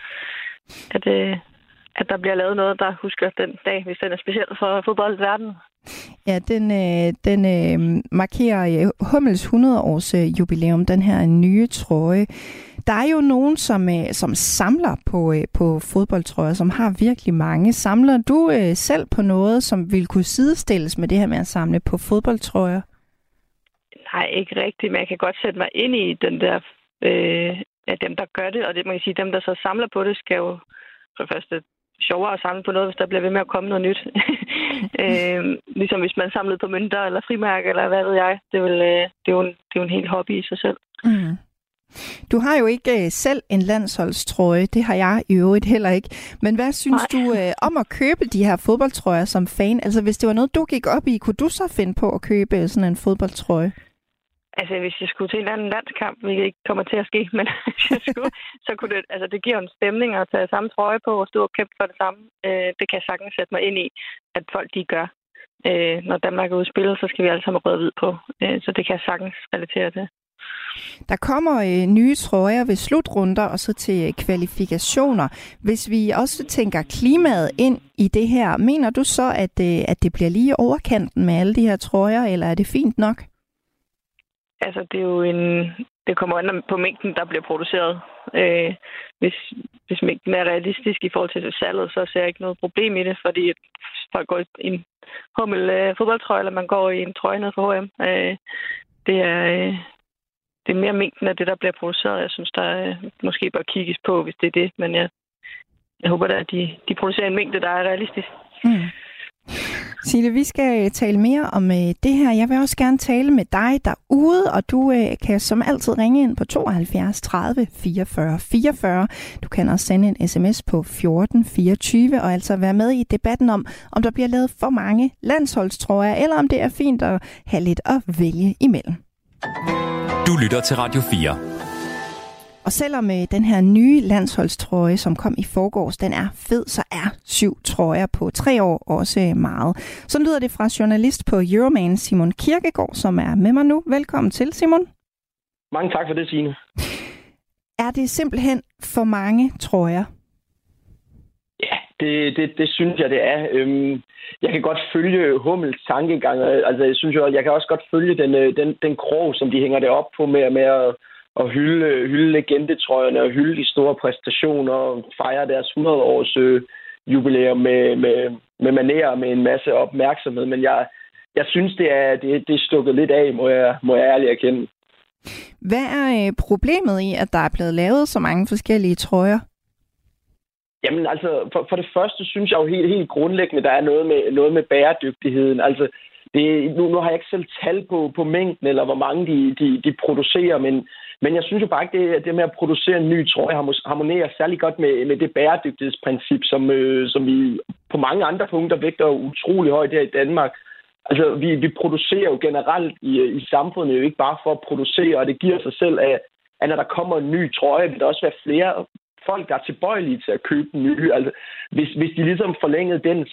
at der bliver lavet noget, der husker den dag, hvis den er speciel for fodboldverdenen. Ja, den markerer Hummels 100-års jubilæum, den her nye trøje. Der er jo nogen, som samler på fodboldtrøjer, som har virkelig mange. Samler du selv på noget, som vil kunne sidestilles med det her med at samle på fodboldtrøjer? Nej, ikke rigtigt, men jeg kan godt sætte mig ind i den der af dem, der gør det. Og det man kan sige, dem, der så samler på det, skal jo for det første sjovere at samle på noget, hvis der bliver ved med at komme noget nyt. Ligesom hvis man samlede på mønter eller frimærker, eller hvad ved jeg. Det er jo en helt hobby i sig selv. Mm. Du har jo ikke selv en landsholdstrøje. Det har jeg i øvrigt heller ikke. Men hvad synes du om at købe de her fodboldtrøjer som fan? Altså hvis det var noget, du gik op i, kunne du så finde på at købe sådan en fodboldtrøje? Altså, hvis jeg skulle til en anden landskamp, hvilket ikke kommer til at ske, men hvis jeg skulle, så kunne det, altså det giver en stemning at tage samme trøje på og stå og kæmpe for det samme. Det kan jeg sagtens sætte mig ind i, at folk de gør. Når Danmark er ude i spillet, så skal vi alle sammen røde hvid på. Så det kan jeg sagtens relatere til. Der kommer nye trøjer ved slutrunder og så til kvalifikationer. Hvis vi også tænker klimaet ind i det her, mener du så, at det bliver lige overkanten med alle de her trøjer, eller er det fint nok? Altså, det er jo det kommer an på mængden, der bliver produceret. Hvis mængden er realistisk i forhold til salget, så ser jeg ikke noget problem i det, fordi folk går i en Hummel fodboldtrøje, eller man går i en trøje ned for H&M. Det er mere mængden af det, der bliver produceret. Jeg synes, der måske bør kigges på, hvis det er det, men jeg håber da, at de producerer en mængde, der er realistisk. Mm. Sille, vi skal tale mere om det her. Jeg vil også gerne tale med dig derude, og du kan som altid ringe ind på 72 30 44 44. Du kan også sende en sms på 14 24 og altså være med i debatten om der bliver lavet for mange landsholdstrøjer, eller om det er fint at have lidt at vælge imellem. Du lytter til Radio 4. Og selvom den her nye landsholdstrøje, som kom i forgårs, den er fed, så er 7 trøjer på 3 år også meget. Så lyder det fra journalist på Euroman, Simon Kirkegaard, som er med mig nu. Velkommen til, Simon. Mange tak for det, Signe. Er det simpelthen for mange trøjer? Ja, det synes jeg, det er. Jeg kan godt følge Hummels tankegang. Altså, jeg synes jo, jeg kan også godt følge den krog, som de hænger det op på med at hylde legendetrøjerne og hylde de store præstationer og fejre deres 100-års jubilæum med manerer med en masse opmærksomhed. Men jeg synes, det er stukket lidt af, må jeg ærligt erkende. Hvad er problemet i, at der er blevet lavet så mange forskellige trøjer? Jamen altså, for det første synes jeg jo helt grundlæggende, der er noget med bæredygtigheden. Altså, nu har jeg ikke selv tal på mængden, eller hvor mange de producerer, men jeg synes jo bare ikke, det med at producere en ny trøje harmonerer særlig godt med det bæredygtighedsprincip, som vi på mange andre punkter vægter utrolig højt her i Danmark. Altså, vi producerer jo generelt i samfundet jo ikke bare for at producere, og det giver sig selv, at når der kommer en ny trøje, vil der også være flere folk, der er tilbøjelige til at købe den nye. Altså, hvis de ligesom forlængede den,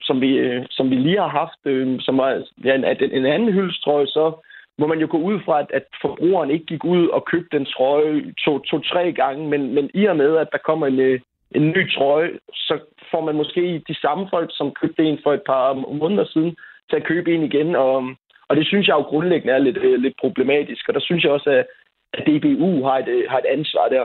som vi lige har haft, som var en anden hyldstrøje, så må man jo gå ud fra, at forbrugeren ikke gik ud og købte den trøje 2-3 gange, men i og med, at der kommer en ny trøje, så får man måske de samme folk, som købte en for et par måneder siden, til at købe en igen, og det synes jeg jo grundlæggende er lidt problematisk, og der synes jeg også, at DBU har et ansvar der.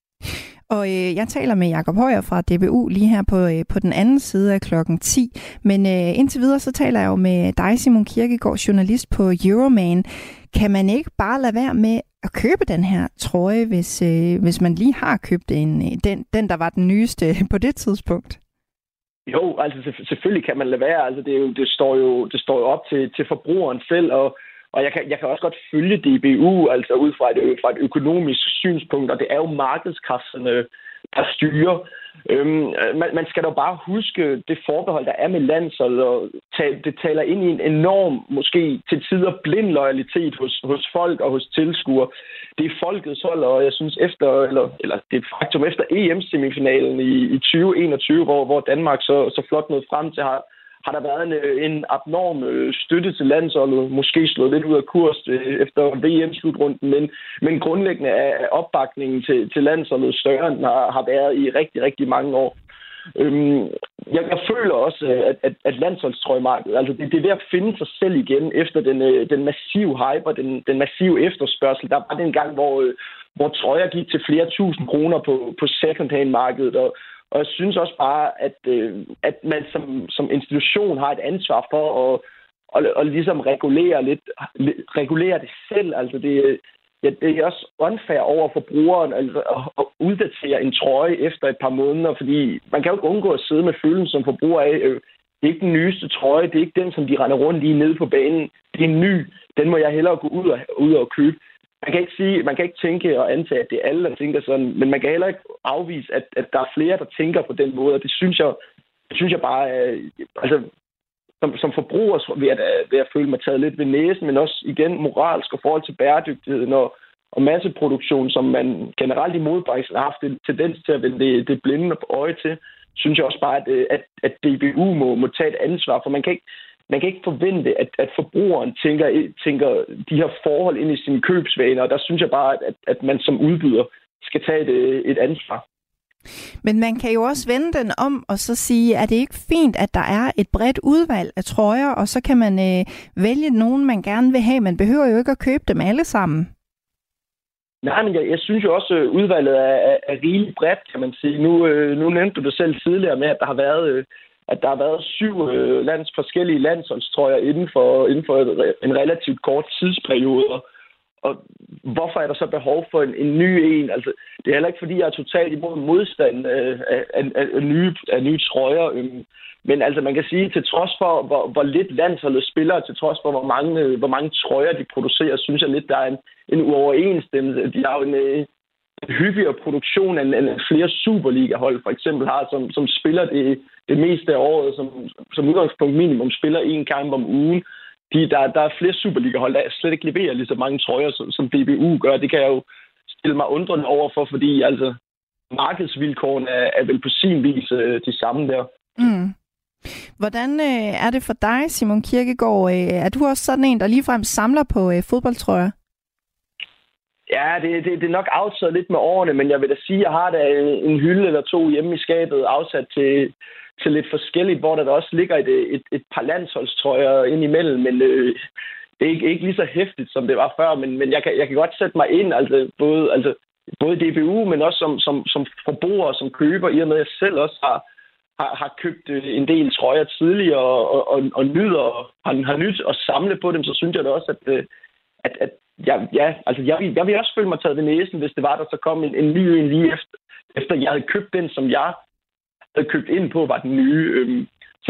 Og jeg taler med Jakob Højer fra DBU lige her på den anden side af klokken 10. Men indtil videre så taler jeg jo med dig, Simon Kirkegaard, journalist på Euroman. Kan man ikke bare lade være med at købe den her trøje, hvis man lige har købt den, der var den nyeste på det tidspunkt? Jo, altså selvfølgelig kan man lade være. Altså det står jo op til forbrugeren selv, og jeg kan også godt følge DBU, altså ud fra et økonomisk synspunkt, og det er jo markedskræfterne, der styrer. Man skal da bare huske det forbehold, der er med landshold, og det taler ind i en enorm, måske til tider blind loyalitet hos folk og hos tilskuere. Det er folkets hold, og jeg synes eller det er et faktum efter EM-semifinalen i 2021, hvor Danmark så flot nåede frem til har der været en abnorm støtte til landsholdet, måske slået lidt ud af kurs efter VM-slutrunden, men grundlæggende er opbakningen til landsholdet større, end har været i rigtig, rigtig mange år. Jeg føler også, at landsholdstrøjemarkedet, altså det er ved at finde sig selv igen efter den massive hype og den massive efterspørgsel. Der var det en gang, hvor trøjer gik til flere tusind kroner på second-hand-markedet, og jeg synes også bare, at man som institution har et ansvar for at ligesom regulere det selv. Altså det er også unfair over for brugeren altså at uddatere en trøje efter et par måneder, fordi man kan jo ikke undgå at sidde med følelsen som forbruger af, det er ikke den nyeste trøje, det er ikke den, som de render rundt lige nede på banen. Det er en ny, den må jeg hellere gå ud og købe. Man kan ikke tænke og antage, at det er alle, der tænker sådan, men man kan heller ikke afvise, at der er flere, der tænker på den måde, og det synes jeg bare, altså som forbruger vil jeg føle mig taget lidt ved næsen, men også igen moralsk og forhold til bæredygtigheden og masseproduktion, som man generelt i modebranchen har haft en tendens til at vende det blinde øje til, synes jeg også bare, at DBU må tage et ansvar, for man kan ikke forvente, at forbrugeren tænker de her forhold ind i sine købsvaner, og der synes jeg bare, at man som udbyder skal tage et ansvar. Men man kan jo også vende den om og så sige, at det ikke fint, at der er et bredt udvalg af trøjer, og så kan man vælge nogen, man gerne vil have. Man behøver jo ikke at købe dem alle sammen. Nej, men jeg synes jo også, at udvalget er rigeligt bredt, kan man sige. Nu nævnte du det selv tidligere med, at der har været 7 forskellige landsholdstrøjer inden for en relativt kort tidsperiode. Og hvorfor er der så behov for en ny en? Altså, det er heller ikke, fordi jeg er totalt imod modstand af nye trøjer. Men altså, man kan sige, til trods for, hvor lidt landsholdet spiller, til trods for, hvor mange trøjer de producerer, synes jeg lidt, der er en uoverensstemmelse. De har jo en hyppigere produktion end flere Superliga-hold, for eksempel har, som spiller det meste af året, som udgangspunkt minimum spiller 1 kamp om ugen. Der er flere Superliga-hold, der slet ikke leverer lige så mange trøjer, som DBU gør. Det kan jeg jo stille mig undrende over for, fordi altså, markedsvilkårene er vel på sin vis de samme der. Mm. Hvordan er det for dig, Simon Kirkegaard? Er du også sådan en, der ligefrem samler på fodboldtrøjer? Ja, det er nok aftaget lidt med årene, men jeg vil da sige, at jeg har da en hylde eller 2 hjemme i skabet afsat til lidt forskelligt, hvor der også ligger et par landsholdstrøjer ind imellem, men det er ikke lige så hæftigt, som det var før, men jeg kan godt sætte mig ind, både DBU, men også som forbruger, som køber, i og med at jeg selv også har købt en del trøjer tidligere og nyder har nyt at samle på dem, så synes jeg da også, at jeg vil også føle mig taget ved næsen, hvis det var, der så kom en ny en lige efter jeg havde købt den, som jeg havde købt ind på, var den nye. Så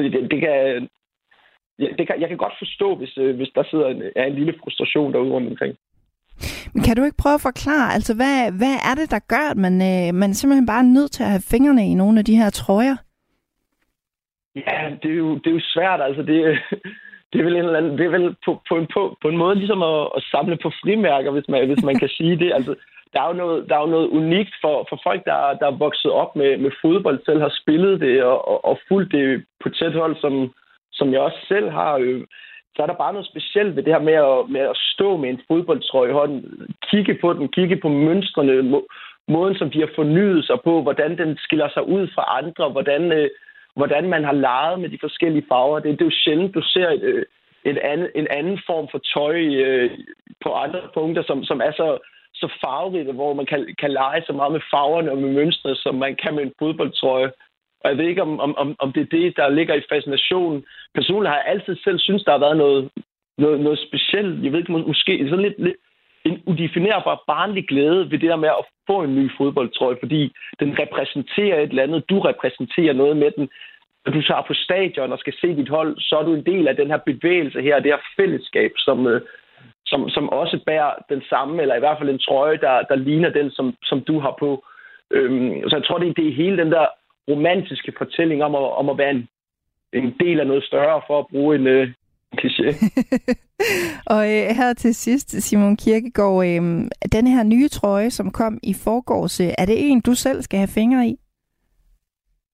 jeg kan godt forstå, hvis der sidder en lille frustration derude rundt omkring. Men kan du ikke prøve at forklare, altså hvad er det, der gør, at man simpelthen bare er nødt til at have fingrene i nogle af de her trøjer? Ja, det er jo svært, altså det er vel en eller anden, det er vel på en måde ligesom at samle på frimærker, hvis man kan sige det. Altså, der er jo noget unikt for folk, der er vokset op med fodbold, selv har spillet det og fulgt det på tæt hold, som jeg også selv har. Så er der bare noget specielt ved det her med at stå med en fodboldtrøje i hånden, kigge på den, kigge på mønstrene, måden, som de har fornyet sig på, hvordan den skiller sig ud fra andre, hvordan man har leget med de forskellige farver. Det er jo sjældent, du ser en anden form for tøj på andre punkter, som er så farverigt, hvor man kan lege så meget med farverne og med mønstre, som man kan med en fodboldtrøje. Og jeg ved ikke, om det er det, der ligger i fascinationen. Personligt har jeg altid selv synes, der har været noget specielt. Jeg ved ikke, måske sådan lidt en udefinerbar barnlig glæde ved det der med at få en ny fodboldtrøje, fordi den repræsenterer et eller andet. Du repræsenterer noget med den. Når du tager på stadion og skal se dit hold, så er du en del af den her bevægelse her, det her fællesskab, som også bærer den samme, eller i hvert fald en trøje, der ligner den, som du har på. Så jeg tror, det er hele den der romantiske fortælling om at være en del af noget større, for at bruge en kliché. Og her til sidst, Simon Kirkegaard, den her nye trøje, som kom i forgårs, er det en, du selv skal have fingre i?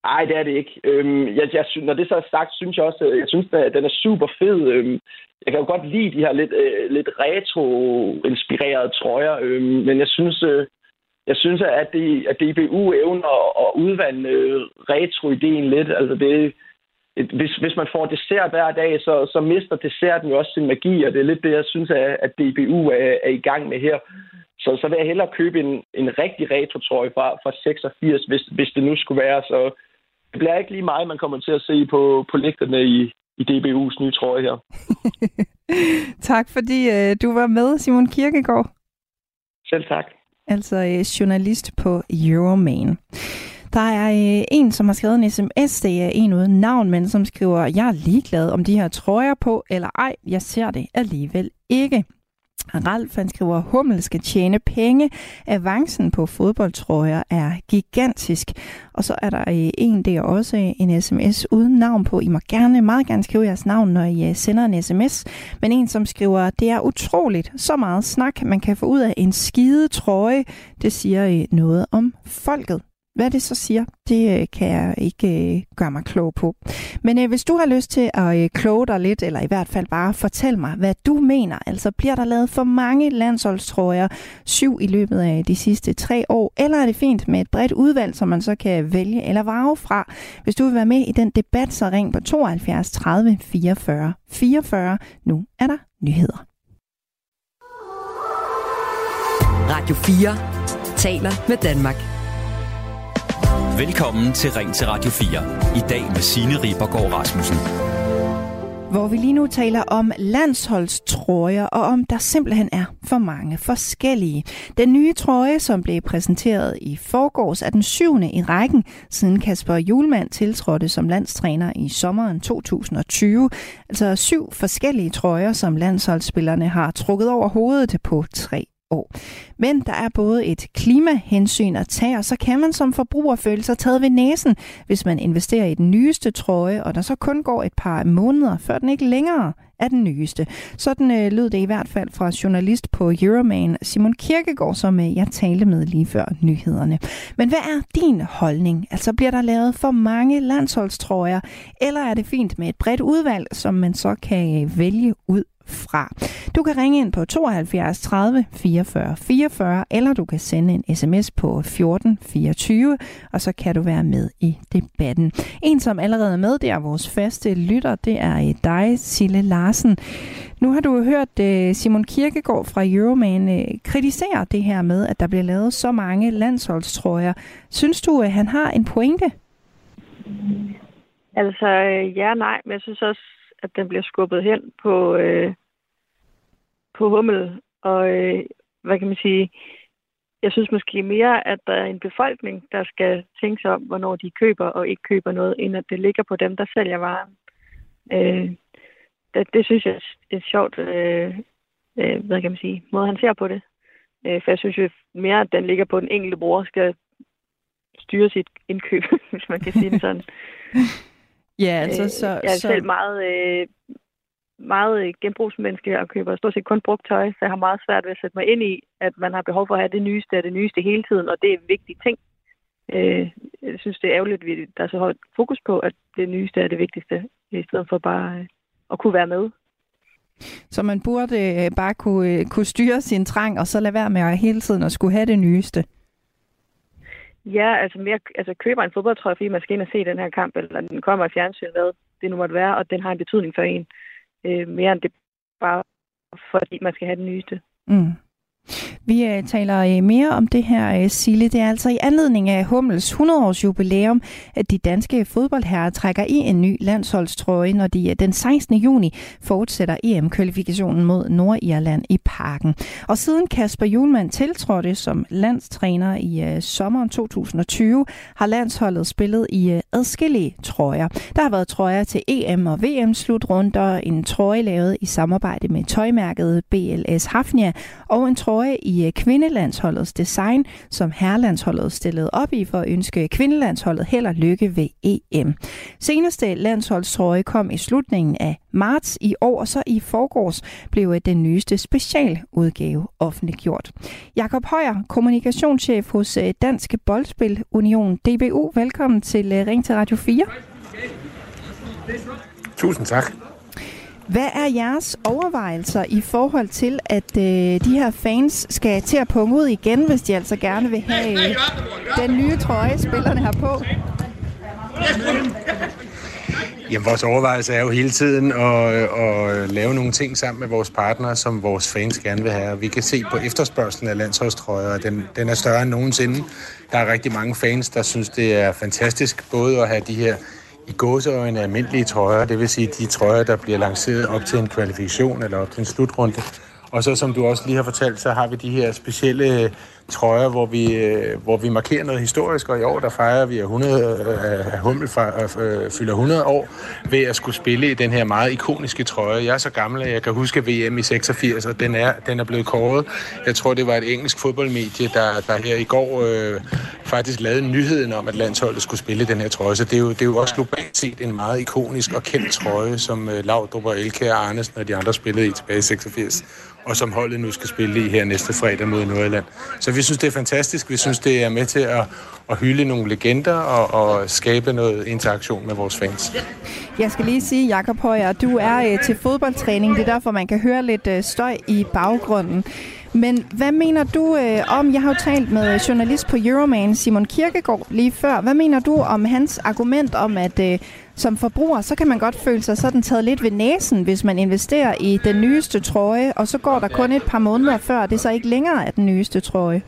Nej, det er det ikke. Når det så er sagt, synes jeg også, at den er super fed. Jeg kan jo godt lide de her lidt retro-inspirerede trøjer, men jeg synes, at DBU evner at udvande retro-ideen lidt. Altså hvis man får dessert hver dag, så mister desserten jo også sin magi, og det er lidt det, jeg synes, at DBU er i gang med her. Så vil jeg hellere købe en rigtig retro-trøje fra 86, hvis det nu skulle være. Så det bliver ikke lige mig, man kommer til at se på lægterne i DBU's nye trøje her. Tak fordi du var med, Simon Kirkegaard. Selv tak. Altså journalist på Euroman. Der er en, som har skrevet en sms, det er en uden navn, men som skriver, jeg er ligeglad om de her trøjer på, eller ej, jeg ser det alligevel ikke. Ralf, han skriver, Hummel skal tjene penge. Avancen på fodboldtrøjer er gigantisk. Og så er der en, det er også en sms uden navn på. I må meget gerne skrive jeres navn, når I sender en sms. Men en, som skriver, det er utroligt, så meget snak, man kan få ud af en skide trøje. Det siger noget om folket. Hvad det så siger, det kan jeg ikke gøre mig klog på. Men hvis du har lyst til at kloge dig lidt, eller i hvert fald bare fortæl mig, hvad du mener, altså bliver der lavet for mange landsholdstrøjer, 7 i løbet af de sidste 3 år, eller er det fint med et bredt udvalg, som man så kan vælge eller vrage fra? Hvis du vil være med i den debat, så ring på 72 30 44 44. Nu er der nyheder. Radio 4 taler med Danmark. Velkommen til Ring til Radio 4. I dag med Signe Ribergaard Rasmussen. Hvor vi lige nu taler om landsholdstrøjer, og om der simpelthen er for mange forskellige. Den nye trøje, som blev præsenteret i forgårs, er den 7. i rækken, siden Kasper Hjulmand tiltrådte som landstræner i sommeren 2020. Altså 7 forskellige trøjer, som landsholdsspillerne har trukket over hovedet på 3 år. Men der er både et klimahensyn at tage, og så kan man som forbruger føle sig taget ved næsen, hvis man investerer i den nyeste trøje, og der så kun går et par måneder, før den ikke længere er den nyeste. Sådan lød det i hvert fald fra journalist på Euroman, Simon Kirkegaard, som jeg talte med lige før nyhederne. Men hvad er din holdning? Altså bliver der lavet for mange landsholdstrøjer, eller er det fint med et bredt udvalg, som man så kan vælge ud fra? Du kan ringe ind på 72 30 44 44, eller du kan sende en sms på 14 24, og så kan du være med i debatten. En, som allerede er med, det er vores faste lytter, det er dig, Sille Larsen. Nu har du hørt Simon Kirkegaard fra Euroman kritisere det her med, at der bliver lavet så mange landsholdstrøjer. Synes du, at han har en pointe? Altså, ja, nej, men jeg synes også, at den bliver skubbet hen på Hummel. Og hvad kan man sige? Jeg synes måske mere, at der er en befolkning, der skal tænke sig om, hvornår de køber og ikke køber noget, end at det ligger på dem, der sælger varen. Det synes jeg er et sjovt, hvad kan man sige, måde han ser på det. For jeg synes jo mere, at den ligger på den enkelte bruger, skal styre sit indkøb, hvis man kan sige det sådan. Ja, altså jeg er selv meget genbrugsmenneske og køber stort set kun brugt tøj, så jeg har meget svært ved at sætte mig ind i, at man har behov for at have det nyeste hele tiden, og det er en vigtig ting. Jeg synes, det er ærgerligt, at der er så højt fokus på, at det nyeste er det vigtigste, i stedet for bare at kunne være med. Så man burde bare kunne styre sin trang, og så lade være med at hele tiden at skulle have det nyeste? Ja, altså køber en fodboldtrøje, fordi man skal ind og se den her kamp, eller den kommer i fjernsyn, hvad det nu måtte være, og den har en betydning for en. Mere end det bare fordi man skal have den nyeste. Mm. Vi taler mere om det her, Sille. Det er altså i anledning af Hummels 100-års jubilæum, at de danske fodboldherrer trækker i en ny landsholdstrøje, når de den 16. juni fortsætter EM-kvalifikationen mod Nordirland i Parken. Og siden Kasper Hjulmand tiltrådte som landstræner i sommeren 2020, har landsholdet spillet i adskillige trøjer. Der har været trøjer til EM- og VM-slutrunder, en trøje lavet i samarbejde med tøjmærket BLS Hafnia, og en trøje i i kvindelandsholdets design, som herrelandsholdet stillede op i for at ønske kvindelandsholdet held og lykke ved EM. Seneste landsholdstrøje kom i slutningen af marts i år, og så i forgårs blev den nyeste specialudgave offentliggjort. Jakob Højer, kommunikationschef hos Dansk Boldspil Union DBU. Velkommen til Ring til Radio 4. Tusind tak. Hvad er jeres overvejelser i forhold til, at de her fans skal til at punge ud igen, hvis de altså gerne vil have den nye trøje, spillerne har på? Jamen, vores overvejelse er jo hele tiden at lave nogle ting sammen med vores partnere, som vores fans gerne vil have. Vi kan se på efterspørgselen af landsholdstrøjer, og den er større end nogensinde. Der er rigtig mange fans, der synes, det er fantastisk både at have de her i gåseøjne almindelige trøjer, det vil sige de trøjer, der bliver lanceret op til en kvalifikation eller op til en slutrunde. Og så, som du også lige har fortalt, så har vi de her specielle trøjer, hvor vi markerer noget historisk, og i år der fejrer vi, at Hummel fylder 100 år ved at skulle spille i den her meget ikoniske trøje. Jeg er så gammel, at jeg kan huske VM i 86, og den er blevet kåret. Jeg tror, det var et engelsk fodboldmedie, der her i går faktisk lavede nyheden om, at landsholdet skulle spille den her trøje. Så det er jo også globalt set en meget ikonisk og kendt trøje, som Laudrup og Elkjær og Arnesen og de andre spillede i tilbage i 86. Og som holdet nu skal spille i her næste fredag mod Nordjylland. Så vi synes, det er fantastisk. Vi synes, det er med til at hylde nogle legender og skabe noget interaktion med vores fans. Jeg skal lige sige, Jakob Højer, du er til fodboldtræning. Det er derfor, man kan høre lidt støj i baggrunden. Men hvad mener du om, jeg har jo talt med journalist på Euroman, Simon Kirkegaard, lige før. Hvad mener du om hans argument om, at som forbruger, så kan man godt føle sig sådan taget lidt ved næsen, hvis man investerer i den nyeste trøje, og så går der kun et par måneder før, det så ikke længere er den nyeste trøje?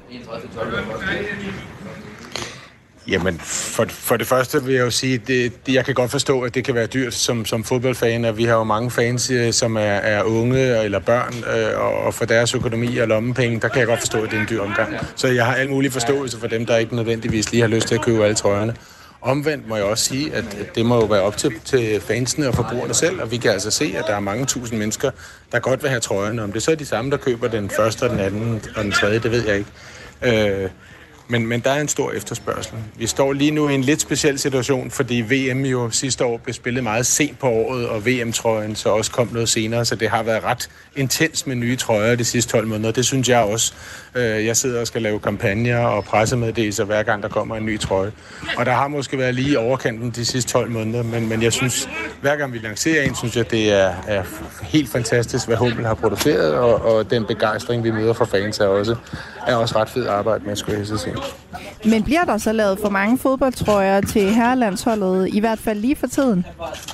Jamen, for det første vil jeg jo sige, jeg kan godt forstå, at det kan være dyrt som fodboldfan, og vi har jo mange fans, som er unge eller børn, og for deres økonomi og lommepenge, der kan jeg godt forstå, at det er en dyr omgang. Så jeg har al mulig forståelse for dem, der ikke nødvendigvis lige har lyst til at købe alle trøjerne. Omvendt må jeg også sige, at det må jo være op til fansene og forbrugerne selv, og vi kan altså se, at der er mange tusind mennesker, der godt vil have trøjerne. Om det så er de samme, der køber den første og den anden og den tredje, det ved jeg ikke. Men der er en stor efterspørgsel. Vi står lige nu i en lidt speciel situation, fordi VM jo sidste år blev spillet meget sent på året, og VM-trøjen så også kom noget senere, så det har været ret intens med nye trøjer de sidste 12 måneder. Det synes jeg også. Jeg sidder og skal lave kampagner og pressemeddelelser hver gang der kommer en ny trøje. Og der har måske været lige overkanten de sidste 12 måneder, men jeg synes, hver gang vi lancerer en, synes jeg, det er helt fantastisk, hvad Hummel har produceret, og den begejstring, vi møder fra fans, er også ret fed arbejde med, skulle jeg så sige. Men bliver der så lavet for mange fodboldtrøjer til herrelandsholdet, i hvert fald lige for tiden?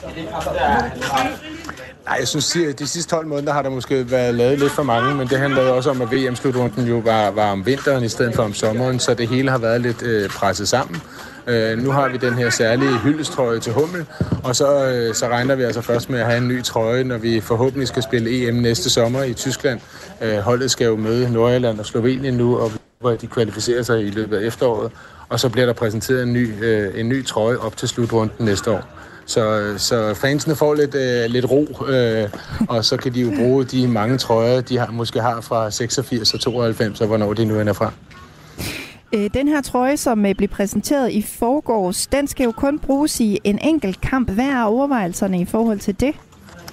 Nej, jeg synes, at de sidste 12 måneder har der måske været lavet lidt for mange, men det handler også om, at VM-slutrunden jo var om vinteren i stedet for om sommeren, så det hele har været lidt presset sammen. Nu har vi den her særlige hyldestrøje til Hummel, og så regner vi altså først med at have en ny trøje, når vi forhåbentlig skal spille EM næste sommer i Tyskland. Holdet skal jo møde Nordjylland og Slovenien nu, og hvor de kvalificerer sig i løbet af efteråret, og så bliver der præsenteret en ny trøje op til slutrunden næste år. Så fansene får lidt ro, og så kan de jo bruge de mange trøjer, de måske har fra 86 og 92, og hvornår de nu ender fra. Den her trøje, som blev præsenteret i forgårs, den skal jo kun bruges i en enkelt kamp. Hvad er overvejelserne i forhold til det?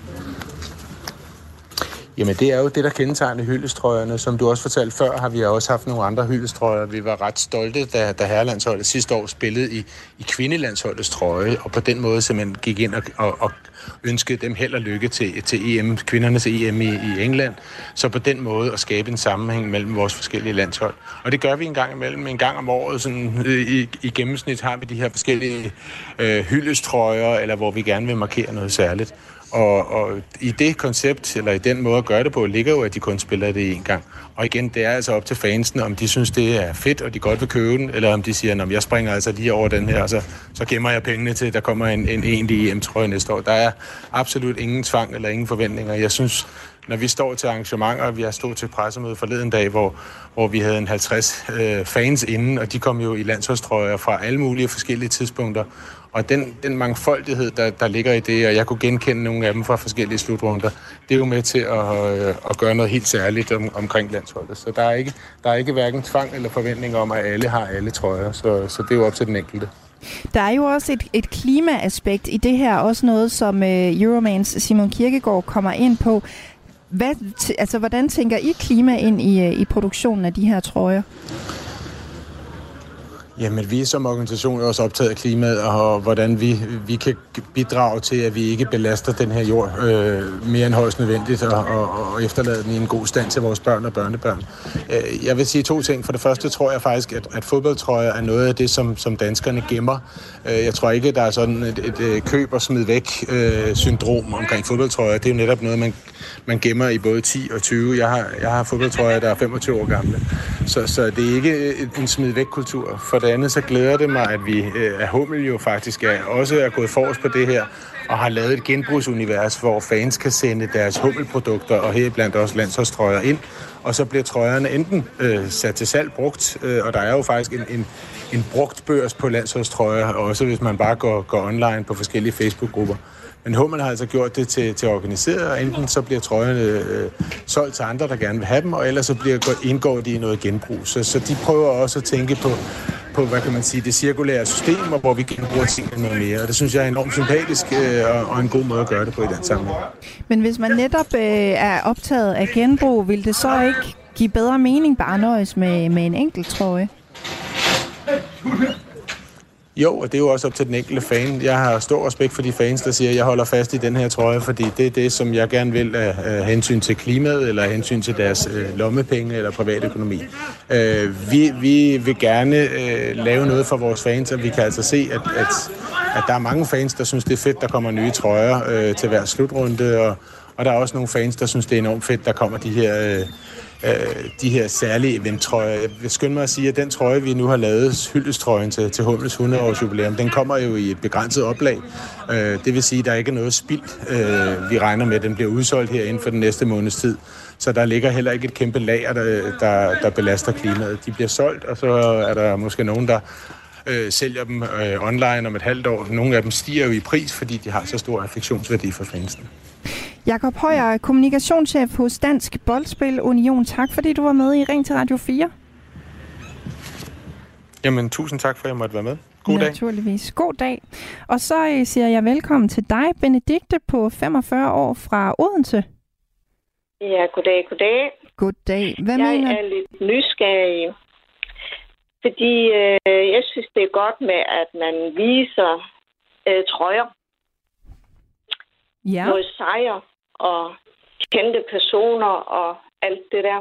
Jamen, det er jo det, der kendetegner hyldestrøjerne. Som du også fortalte før, har vi også haft nogle andre hyldestrøjer. Vi var ret stolte, da herrelandsholdet sidste år spillede i kvindelandsholdets trøje, og på den måde simpelthen gik ind og ønskede dem held og lykke til EM, kvindernes EM i England. Så på den måde at skabe en sammenhæng mellem vores forskellige landshold. Og det gør vi en gang imellem. En gang om året, sådan, i gennemsnit har vi de her forskellige hyldestrøjer, eller hvor vi gerne vil markere noget særligt. Og i det koncept, eller i den måde at gøre det på, ligger jo, at de kun spiller det en gang. Og igen, det er altså op til fansene, om de synes, det er fedt, og de godt vil købe den, eller om de siger, at jeg springer altså lige over den her, så gemmer jeg pengene til, at der kommer en egentlig EM-trøje næste år. Der er absolut ingen tvang eller ingen forventninger. Jeg synes, når vi står til arrangementer, vi har stået til pressemøde forleden dag, hvor vi havde 50 fans inden, og de kom jo i landsholdstrøjer fra alle mulige forskellige tidspunkter. Og den mangfoldighed, der ligger i det, og jeg kunne genkende nogle af dem fra forskellige slutrunder, det er jo med til at gøre noget helt særligt omkring landsholdet. Så der er ikke hverken tvang eller forventning om, at alle har alle trøjer, så det er jo op til den enkelte. Der er jo også et klimaaspekt i det her, også noget, som Euromans Simon Kirkegaard kommer ind på. Hvordan tænker I klima ind i produktionen af de her trøjer? Jamen, vi er som organisation også optaget af klimaet, og hvordan vi kan bidrage til, at vi ikke belaster den her jord mere end højst nødvendigt, og efterlade den i en god stand til vores børn og børnebørn. Jeg vil sige 2 ting. For det første tror jeg faktisk, at fodboldtrøjer er noget af det, som danskerne gemmer. Jeg tror ikke, der er sådan et køb og smid væk syndrom omkring fodboldtrøjer. Det er jo netop noget, man gemmer i både 10 og 20. Jeg har fodboldtrøjer, der er 25 år gamle. Så det er ikke en smid væk kultur. For det andet, så glæder det mig, at vi af Hummel jo faktisk også er gået forrest på det her, og har lavet et genbrugsunivers, hvor fans kan sende deres Hummel-produkter, og heriblandt også landsholdstrøjer ind, og så bliver trøjerne enten sat til salg, brugt, og der er jo faktisk en brugt børs på landsholdstrøjer, også hvis man bare går online på forskellige Facebook-grupper. Men Hummel har altså gjort det til organiseret, og enten så bliver trøjerne solgt til andre, der gerne vil have dem, og ellers så indgår de i noget genbrug. Så de prøver også at tænke på, hvad kan man sige, det cirkulære system, hvor vi genbruger tingene noget mere. Og det synes jeg er enormt sympatisk og en god måde at gøre det på i den sammenhæng. Men hvis man netop er optaget af genbrug, vil det så ikke give bedre mening bare nøjes med en enkelt trøje? Jo, og det er jo også op til den enkelte fan. Jeg har stor respekt for de fans, der siger, at jeg holder fast i den her trøje, fordi det er det, som jeg gerne vil af hensyn til klimaet, eller af hensyn til deres lommepenge eller privatøkonomi. Vi vil gerne lave noget for vores fans, og vi kan altså se, at der er mange fans, der synes, det er fedt, der kommer nye trøjer til hver slutrunde, og der er også nogle fans, der synes, det er enormt fedt, der kommer de her særlige eventtrøjer. Jeg vil skynde mig at sige, at den trøje, vi nu har lavet, hyldesttrøjen til Hummels 100-års jubilæum, den kommer jo i et begrænset oplag. Det vil sige, at der ikke er noget spild. Vi regner med, at den bliver udsolgt her inden for den næste måneds tid. Så der ligger heller ikke et kæmpe lager, der belaster klimaet. De bliver solgt, og så er der måske nogen, der sælger dem online om et halvt år. Nogle af dem stiger jo i pris, fordi de har så stor affektionsværdi for fansen. Jakob Højer, kommunikationschef hos Dansk Boldspil Union. Tak fordi du var med i Ring til Radio 4. Jamen, tusind tak for, at jeg måtte være med. God dag. Naturligvis. God dag. Og så siger jeg velkommen til dig, Benedikte, på 45 år fra Odense. Ja, goddag. Goddag. Hvad jeg mener? Er lidt nysgerrig, fordi jeg synes, det er godt med, at man viser trøjer. Ja. Noget sejr og kendte personer og alt det der.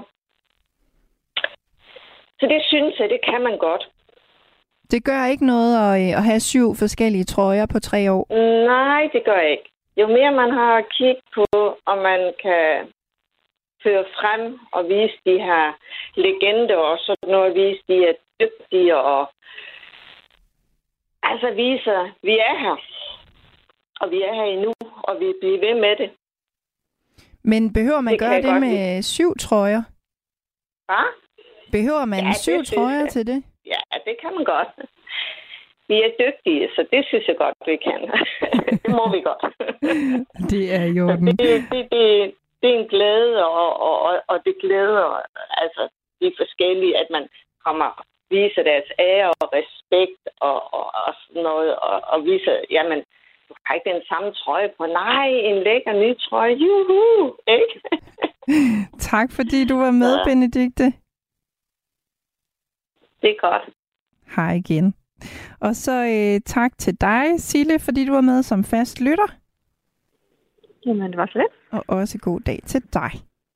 Så det synes jeg, det kan man godt. Det gør ikke noget at have 7 forskellige trøjer på 3 år? Nej, det gør ikke. Jo mere man har kigget på, og man kan føre frem og vise de her legender, og sådan noget, vise de er dygtige, og altså viser, vi er her. Og vi er her endnu, og vi bliver ved med det. Men behøver man gøre det med 7 trøjer? Hvad? Behøver man 7 trøjer til det? Ja, det kan man godt. Vi er dygtige, så det synes jeg godt, vi kan. Det må vi godt. Det er jo den. Det er en glæde, og det glæder altså de forskellige, at man kommer viser deres ære og respekt og sådan noget, og viser, jamen, du har ikke den samme trøje på. Nej, en lækker ny trøje. Juhu! Ikke? Tak fordi du var med, Benedikte. Det er godt. Hej igen. Og så tak til dig, Sille, fordi du var med som fast lytter. Jamen, det var så lidt. Og også god dag til dig.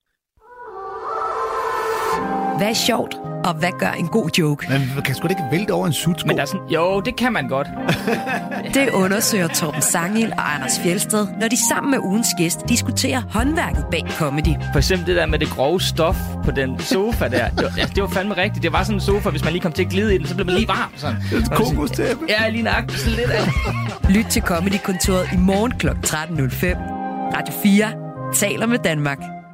Hvad er sjovt, og hvad gør en god joke? Man kan sgu da ikke vælte over en sutsko. Men der er sådan, jo, det kan man godt. Det undersøger Torben Sangil og Anders Fjeldsted, når de sammen med ugens gæst diskuterer håndværket bag comedy. For eksempel det der med det grove stof på den sofa der. Det var fandme rigtigt. Det var sådan en sofa, hvis man lige kom til at glide i den, så blev man lige varm. Sådan. Kokostæppe. Ja, lige nøjagtigt sådan lidt af. Lyt til Comedy-kontoret i morgen kl. 13.05. Radio 4 taler med Danmark.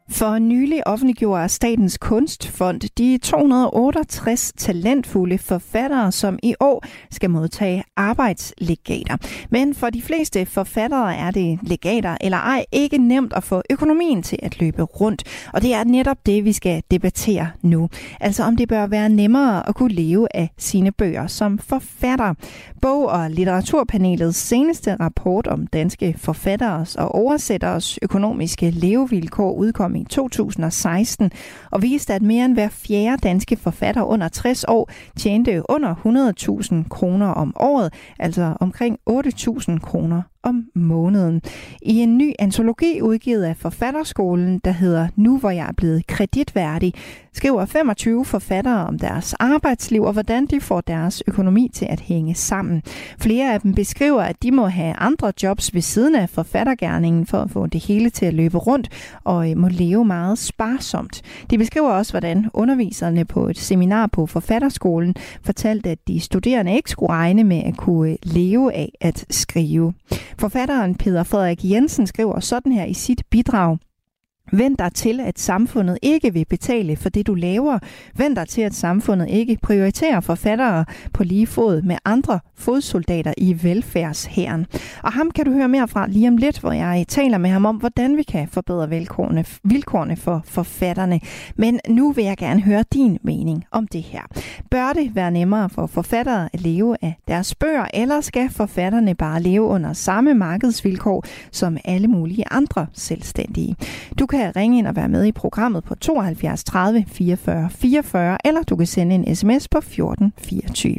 For nylig offentliggjorde Statens Kunstfond de 268 talentfulde forfattere, som i år skal modtage arbejdslegater. Men for de fleste forfattere er det legater eller ej ikke nemt at få økonomien til at løbe rundt. Og det er netop det, vi skal debattere nu. Altså om det bør være nemmere at kunne leve af sine bøger som forfatter. Bog- og litteraturpanelets seneste rapport om danske forfatteres og oversætteres økonomiske levevilkår udkom i 2016 og viste, at mere end hver fjerde danske forfatter under 60 år tjente under 100.000 kroner om året, altså omkring 8.000 kroner om måneden. I en ny antologi udgivet af Forfatterskolen, der hedder Nu hvor jeg er blevet kreditværdig, skriver 25 forfattere om deres arbejdsliv og hvordan de får deres økonomi til at hænge sammen. Flere af dem beskriver, at de må have andre jobs ved siden af forfattergerningen for at få det hele til at løbe rundt og må leve meget sparsomt. De beskriver også, hvordan underviserne på et seminar på Forfatterskolen fortalte, at de studerende ikke skulle regne med at kunne leve af at skrive. Forfatteren Peder Frederik Jensen skriver sådan her i sit bidrag: Vend dig til, at samfundet ikke vil betale for det, du laver. Vend dig til, at samfundet ikke prioriterer forfattere på lige fod med andre fodsoldater i velfærdshæren. Og ham kan du høre mere fra lige om lidt, hvor jeg taler med ham om, hvordan vi kan forbedre vilkårene for forfatterne. Men nu vil jeg gerne høre din mening om det her. Bør det være nemmere for forfattere at leve af deres bøger, eller skal forfatterne bare leve under samme markedsvilkår som alle mulige andre selvstændige? Du kan ringe ind og være med i programmet på 72 30 44 44, eller du kan sende en sms på 14 24.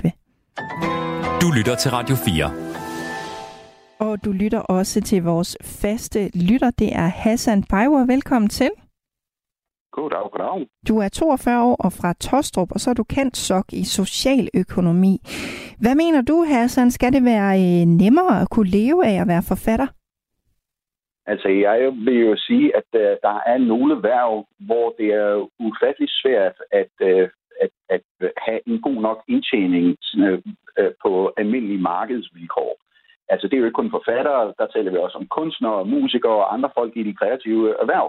Du lytter til Radio 4. Og du lytter også til vores faste lytter. Det er Hassan Bajwa. Velkommen til. Goddag. Du er 42 år og fra Tostrup, og så er du kendt sok i socialøkonomi. Hvad mener du, Hassan? Skal det være nemmere at kunne leve af at være forfatter? Altså, jeg vil jo sige, at der er nogle værv, hvor det er ufattelig svært at have en god nok indtjening på almindelige markedsvilkår. Altså, det er jo ikke kun forfattere, der taler vi også om kunstnere, musikere og andre folk i de kreative erhverv.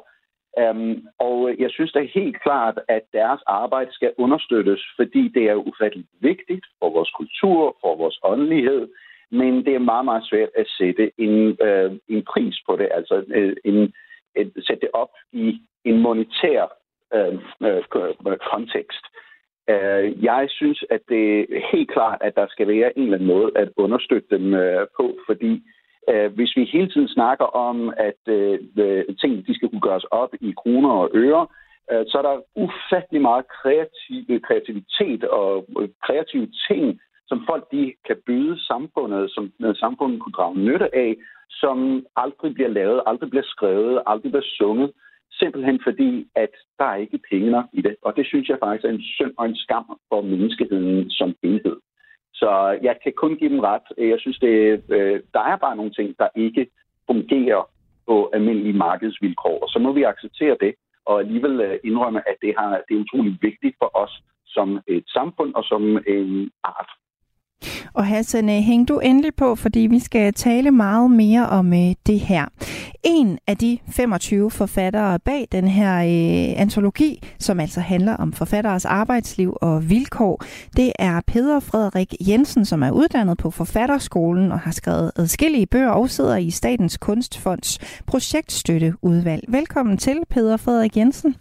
Og jeg synes da helt klart, at deres arbejde skal understøttes, fordi det er ufattelig vigtigt for vores kultur, for vores åndelighed. Men det er meget, meget svært at sætte en pris på det, altså sætte det op i en monetær kontekst. Jeg synes, at det er helt klart, at der skal være en eller anden måde at understøtte dem på, fordi hvis vi hele tiden snakker om, at ting de skal kunne gøres op i kroner og øre, så er der ufattelig meget kreativitet og kreative ting, som folk de kan byde samfundet, som samfundet kunne drage nytte af, som aldrig bliver lavet, aldrig bliver skrevet, aldrig bliver sunget, simpelthen fordi, at der er ikke penge nok i det. Og det synes jeg faktisk er en synd og en skam for menneskeheden som helhed. Så jeg kan kun give dem ret. Jeg synes, der er bare nogle ting, der ikke fungerer på almindelige markedsvilkår. Og så må vi acceptere det, og alligevel indrømme, at det er utroligt vigtigt for os som et samfund og som en art. Og Hassan, hæng du endelig på, fordi vi skal tale meget mere om det her. En af de 25 forfattere bag den her antologi, som altså handler om forfatteres arbejdsliv og vilkår, det er Peder Frederik Jensen, som er uddannet på Forfatterskolen og har skrevet adskillige bøger og sidder i Statens Kunstfonds projektstøtteudvalg. Velkommen til, Peder Frederik Jensen.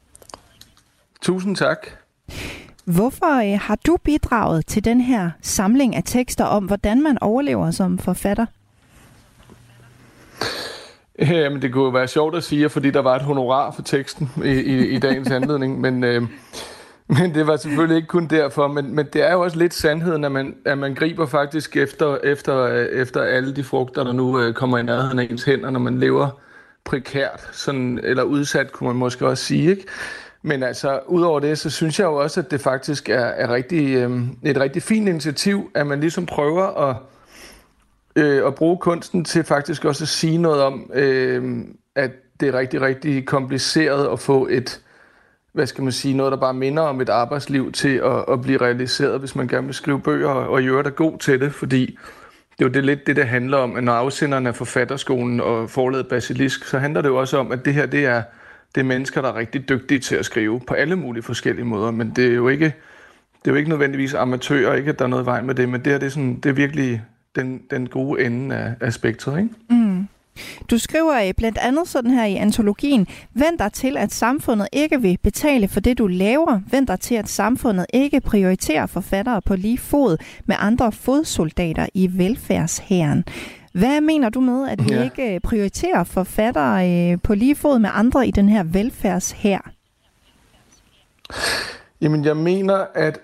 Tusind tak. Hvorfor har du bidraget til den her samling af tekster om, hvordan man overlever som forfatter? Jamen, det kunne jo være sjovt at sige, fordi der var et honorar for teksten i dagens anledning, men det var selvfølgelig ikke kun derfor. Men det er jo også lidt sandheden, at man griber faktisk efter alle de frugter, der nu kommer i nærheden af ens hænder, når man lever prekært, sådan, eller udsat, kunne man måske også sige, ikke? Men altså, udover det, så synes jeg jo også, at det faktisk er et rigtig fint initiativ, at man ligesom prøver at bruge kunsten til faktisk også at sige noget om, at det er rigtig, rigtig kompliceret at få noget, der bare minder om et arbejdsliv til at blive realiseret, hvis man gerne vil skrive bøger og i øvrigt er god til det, fordi det er jo lidt det handler om, at når afsenderen af Forfatterskolen og forlaget Basilisk, så handler det jo også om, at det her, det det er mennesker, der er rigtig dygtige til at skrive på alle mulige forskellige måder, men det er jo ikke nødvendigvis amatører, ikke at der er noget vej med det, men det er virkelig den gode ende af spektret, ikke? Mm. Du skriver blandt andet sådan her i antologien: vend dig til, at samfundet ikke vil betale for det, du laver. Vend dig til, at samfundet ikke prioriterer forfattere på lige fod med andre fodsoldater i velfærdshæren. Hvad mener du med, at vi ikke prioriterer forfattere på lige fod med andre i den her velfærdshær? Jamen, jeg mener,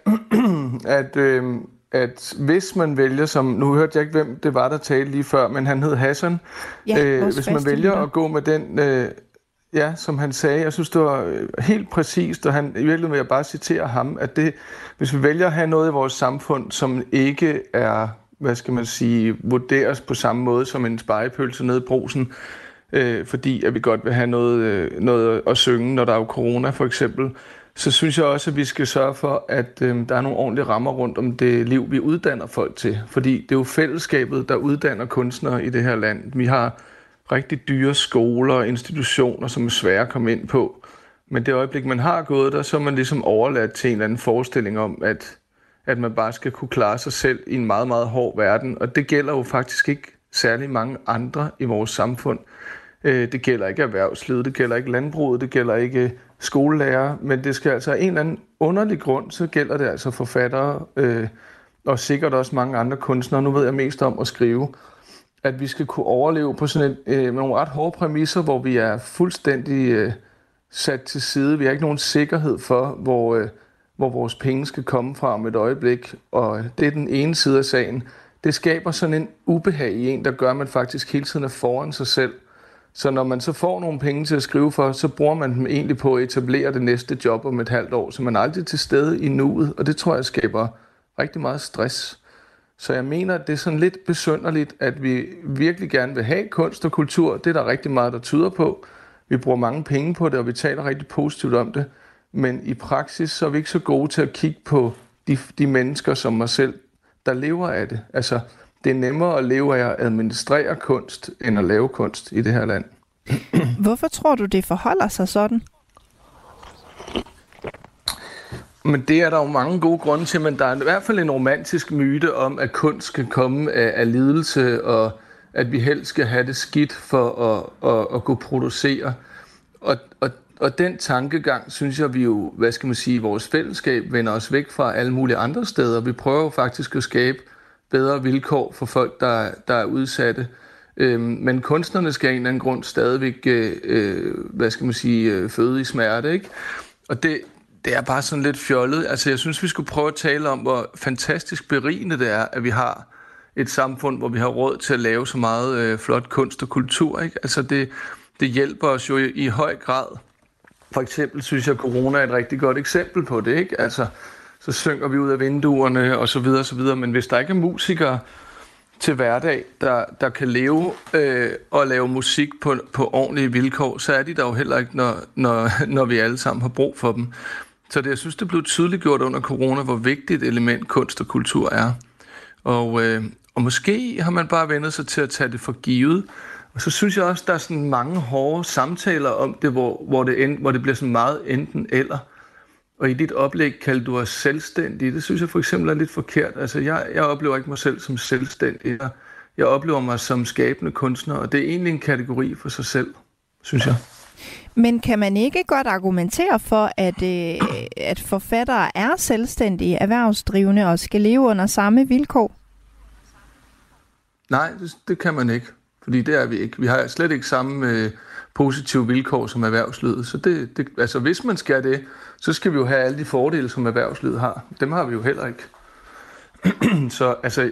at hvis man vælger, som nu hørte jeg ikke, hvem det var, der talte lige før, men han hed Hassan. Hvis man vælger at gå med den, som han sagde, jeg synes, det var helt præcist, og i virkeligheden vil jeg bare citere ham, at hvis vi vælger at have noget i vores samfund, som ikke er, vurderes på samme måde som en spegepølse nede i Brugsen, fordi at vi godt vil have noget at synge, når der er jo corona for eksempel, så synes jeg også, at vi skal sørge for, at der er nogle ordentlige rammer rundt om det liv, vi uddanner folk til. Fordi det er jo fællesskabet, der uddanner kunstnere i det her land. Vi har rigtig dyre skoler og institutioner, som er svære at komme ind på. Men det øjeblik, man har gået der, så er man ligesom overladt til en eller anden forestilling om, at man bare skal kunne klare sig selv i en meget, meget hård verden. Og det gælder jo faktisk ikke særlig mange andre i vores samfund. Det gælder ikke erhvervslivet, det gælder ikke landbruget, det gælder ikke skolelærer, men det skal altså af en eller anden underlig grund, så gælder det altså forfattere og sikkert også mange andre kunstnere. Nu ved jeg mest om at skrive, at vi skal kunne overleve på sådan med nogle ret hårde præmisser, hvor vi er fuldstændig sat til side. Vi har ikke nogen sikkerhed for, hvor vores penge skal komme fra om et øjeblik, og det er den ene side af sagen. Det skaber sådan en ubehag i en, der gør, at man faktisk hele tiden er foran sig selv. Så når man så får nogle penge til at skrive for, så bruger man dem egentlig på at etablere det næste job om et halvt år, så man er aldrig til stede i nuet, og det tror jeg skaber rigtig meget stress. Så jeg mener, at det er sådan lidt besynderligt, at vi virkelig gerne vil have kunst og kultur. Det er der rigtig meget, der tyder på. Vi bruger mange penge på det, og vi taler rigtig positivt om det. Men i praksis, så er vi ikke så gode til at kigge på de mennesker som mig selv, der lever af det. Altså, det er nemmere at leve af at administrere kunst, end at lave kunst i det her land. Hvorfor tror du, det forholder sig sådan? Men det er der jo mange gode grunde til, men der er i hvert fald en romantisk myte om, at kunst skal komme af lidelse, og at vi helst skal have det skidt for at kunne producere. Og den tankegang, synes jeg, vi jo, vores fællesskab vender os væk fra alle mulige andre steder. Vi prøver jo faktisk at skabe bedre vilkår for folk, der er udsatte. Men kunstnerne skal af en eller anden grund stadigvæk, føde i smerte, ikke? Og det er bare sådan lidt fjollet. Altså, jeg synes, vi skulle prøve at tale om, hvor fantastisk berigende det er, at vi har et samfund, hvor vi har råd til at lave så meget flot kunst og kultur, ikke? Altså, det hjælper os jo i høj grad. For eksempel synes jeg, at corona er et rigtig godt eksempel på det, ikke? Altså, så synker vi ud af vinduerne og så videre, men hvis der ikke er musikere til hverdag, der kan leve og lave musik på ordentlige vilkår, så er de der jo heller ikke, når vi alle sammen har brug for dem. Så jeg synes, det blev tydeligt gjort under corona, hvor vigtigt et element kunst og kultur er. Og måske har man bare vendt sig til at tage det for givet. Og så synes jeg også, der er sådan mange hårde samtaler om det, hvor det bliver sådan meget enten eller. Og i dit oplæg kaldte du os selvstændige. Det synes jeg for eksempel er lidt forkert. Altså, jeg oplever ikke mig selv som selvstændig. Jeg oplever mig som skabende kunstner, og det er egentlig en kategori for sig selv, synes jeg. Men kan man ikke godt argumentere for, at forfattere er selvstændige erhvervsdrivende og skal leve under samme vilkår? Nej, det kan man ikke. Fordi det er vi ikke. Vi har slet ikke samme positive vilkår som erhvervslivet. Så altså, hvis man skal det, så skal vi jo have alle de fordele, som erhvervslivet har. Dem har vi jo heller ikke. Så altså,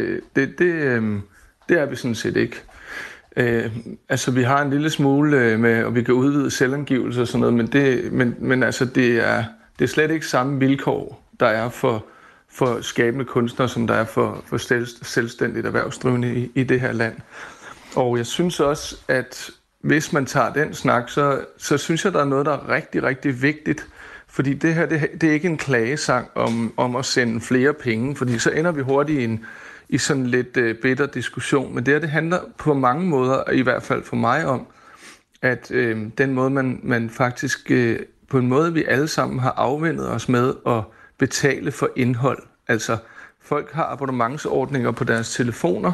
det er vi sådan set ikke. Altså, vi har en lille smule med, og vi kan udvide selvangivelse og sådan noget, men altså, det er slet ikke samme vilkår, der er for skabende kunstnere, som der er for selvstændigt erhvervsdrivende i det her land. Og jeg synes også, at hvis man tager den snak, så synes jeg, der er noget, der er rigtig, rigtig vigtigt. Fordi det her, det er ikke en klagesang om at sende flere penge, fordi så ender vi hurtigt i sådan lidt bitter diskussion. Men det handler på mange måder, i hvert fald for mig, om, at den måde, man faktisk på en måde, vi alle sammen har afvendet os med at betale for indhold. Altså, folk har abonnementsordninger på deres telefoner,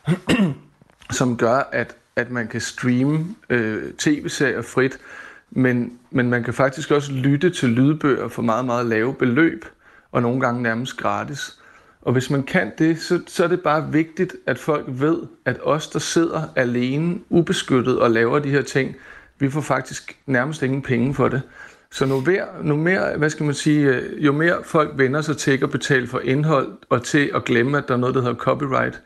som gør, at man kan streame tv-serier frit, men man kan faktisk også lytte til lydbøger for meget, meget lave beløb, og nogle gange nærmest gratis. Og hvis man kan det, så er det bare vigtigt, at folk ved, at os, der sidder alene, ubeskyttet og laver de her ting, vi får faktisk nærmest ingen penge for det. Så nu mere, hvad skal man sige, jo mere folk vender sig til at betale for indhold og til at glemme, at der er noget, der hedder copyright,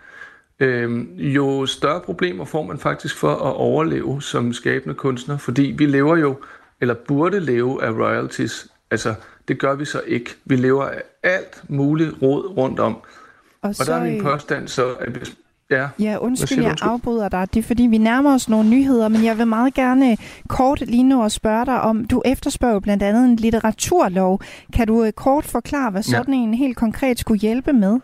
jo større problemer får man faktisk for at overleve som skabende kunstner, fordi vi lever jo, eller burde leve af royalties. Altså, det gør vi så ikke. Vi lever af alt muligt rod rundt om. Og der er min påstand så, at hvis... Ja, undskyld, jeg afbryder dig. Det er fordi, vi nærmer os nogle nyheder, men jeg vil meget gerne kort lige nu og spørge dig om, du efterspørger blandt andet en litteraturlov. Kan du kort forklare, hvad sådan en helt konkret skulle hjælpe med?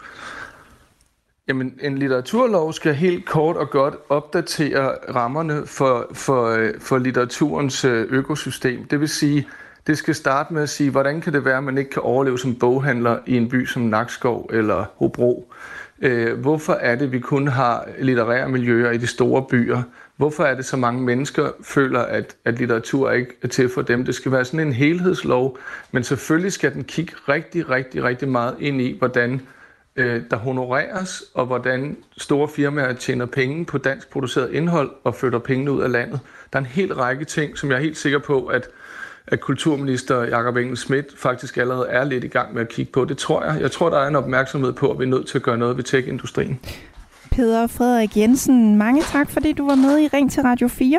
Jamen, en litteraturlov skal helt kort og godt opdatere rammerne for litteraturens økosystem. Det vil sige, det skal starte med at sige, hvordan kan det være, at man ikke kan overleve som boghandler i en by som Nakskov eller Hobro? Hvorfor er det, at vi kun har litterære miljøer i de store byer? Hvorfor er det, så mange mennesker føler, at litteratur ikke er til for dem? Det skal være sådan en helhedslov, men selvfølgelig skal den kigge rigtig, rigtig, rigtig meget ind i, hvordan der honoreres, og hvordan store firmaer tjener penge på dansk produceret indhold og flytter pengene ud af landet. Der er en hel række ting, som jeg er helt sikker på, at kulturminister Jakob Engel-Schmidt faktisk allerede er lidt i gang med at kigge på. Det tror jeg. Jeg tror, der er en opmærksomhed på, at vi er nødt til at gøre noget ved tech-industrien. Peder Frederik Jensen, mange tak, fordi du var med i Ring til Radio 4.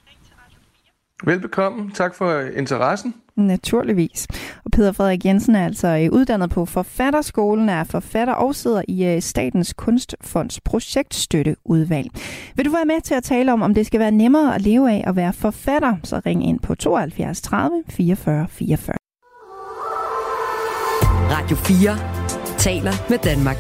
Velbekomme. Tak for interessen. Naturligvis. Og Peder Frederik Jensen er altså uddannet på Forfatterskolen, er forfatter og sidder i Statens Kunstfonds projektstøtteudvalg. Vil du være med til at tale om det skal være nemmere at leve af at være forfatter, så ring ind på 72 30 44 44. Radio 4 taler med Danmark.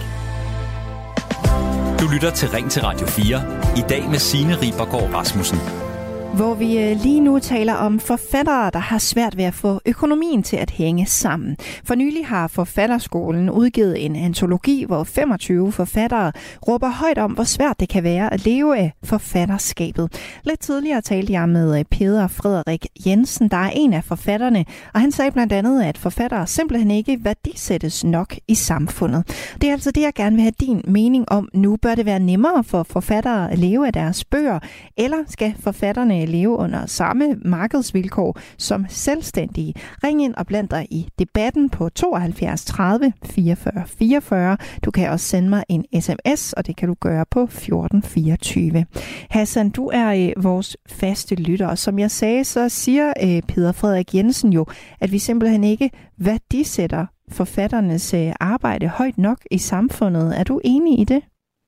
Du lytter til Ring til Radio 4. I dag med Signe Ribergaard Rasmussen. Hvor vi lige nu taler om forfattere, der har svært ved at få økonomien til at hænge sammen. For nylig har Forfatterskolen udgivet en antologi, hvor 25 forfattere råber højt om, hvor svært det kan være at leve af forfatterskabet. Lidt tidligere talte jeg med Peder Frederik Jensen, der er en af forfatterne, og han sagde blandt andet, at forfattere simpelthen ikke værdisættes nok i samfundet. Det er altså det, jeg gerne vil have din mening om nu. Bør det være nemmere for forfattere at leve af deres bøger, eller skal forfatterne leve under samme markedsvilkår som selvstændige? Ring ind og bland dig i debatten på 72 30 44 44. Du kan også sende mig en sms, og det kan du gøre på 1424. Hassan, du er vores faste lytter, og som jeg sagde, så siger Peder Frederik Jensen jo, at vi simpelthen ikke værdisætter forfatternes arbejde højt nok i samfundet. Er du enig i det?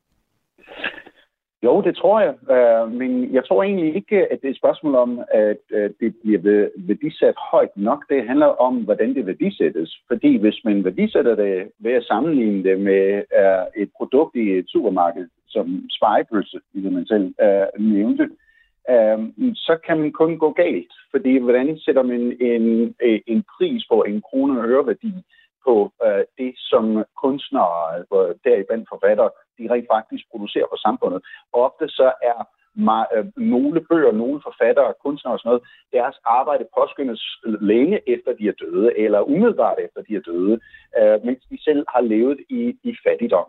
Jo, det tror jeg. Men jeg tror egentlig ikke, at det er et spørgsmål om, at det bliver værdisat højt nok. Det handler om, hvordan det værdisættes. Fordi hvis man værdisætter det ved at sammenligne det med et produkt i et supermarked, som spegepølse, i det man selv nævnte, så kan man kun gå galt. Fordi hvordan sætter man en pris på en krone og øre værdi på det, som kunstnere, deriblandt forfattere, de rent faktisk producerer for samfundet. Og ofte så er nogle bøger, nogle forfattere, kunstnere og sådan noget, deres arbejde påskyndes længe efter de er døde, eller umiddelbart efter de er døde, mens de selv har levet i fattigdom.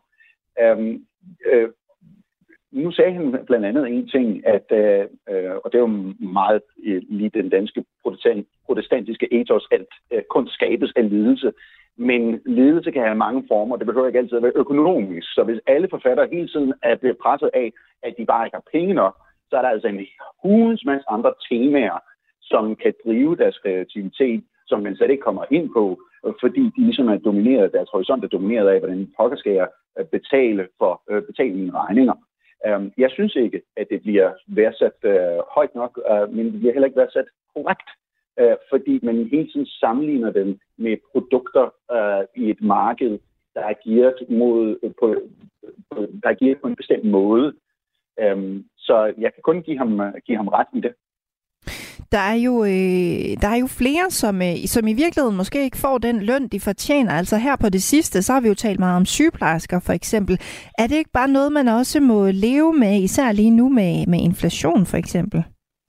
Nu sagde han blandt andet en ting, at, og det er jo meget lige den danske protestantiske ethos, at kunst skabes af lidelse. Men ledelse kan have mange former, det behøver ikke altid at være økonomisk. Så hvis alle forfattere hele tiden er blevet presset af, at de bare ikke har penge nok, så er der altså en hulens masse andre temaer, som kan drive deres kreativitet, som man slet ikke kommer ind på, fordi de ligesom er domineret, deres horisont er domineret af, hvordan pokker skal jeg betale mine regninger. Jeg synes ikke, at det bliver værdsat højt nok, men det bliver heller ikke værdsat korrekt. Fordi man hele tiden sammenligner dem med produkter i et marked, der er gearet på en bestemt måde. Så jeg kan kun give ham ret i det. Der er jo flere, som i virkeligheden måske ikke får den løn, de fortjener. Altså her på det sidste, så har vi jo talt meget om sygeplejersker for eksempel. Er det ikke bare noget, man også må leve med, især lige nu med inflation for eksempel?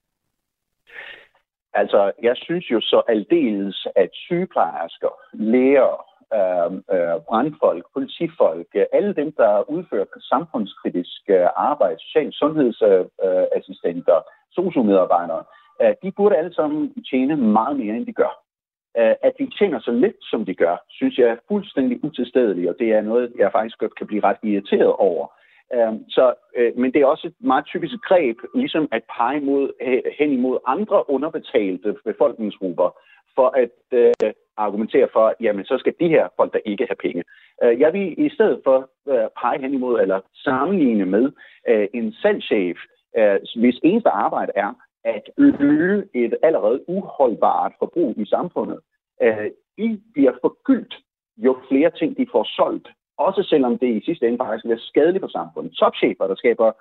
Altså, jeg synes jo så aldeles, at sygeplejersker, læger, brandfolk, politifolk, alle dem, der udfører samfundskritisk arbejde, social sundhedsassistenter, sosu-medarbejdere, de burde alle sammen tjene meget mere, end de gør. At de tjener så lidt, som de gør, synes jeg er fuldstændig utilstedeligt, og det er noget, jeg faktisk godt kan blive ret irriteret over. Men det er også et meget typisk greb, ligesom at pege hen imod andre underbetalte befolkningsgrupper, for at argumentere for, jamen så skal de her folk, der ikke have penge. Jeg vil i stedet for pege hen imod, eller sammenligne med en salgschef, hvis eneste arbejde er at øge et allerede uholdbart forbrug i samfundet. De bliver forgyldt, jo flere ting de får solgt, også selvom det i sidste ende faktisk er skadeligt for samfundet. Topchefer, der skaber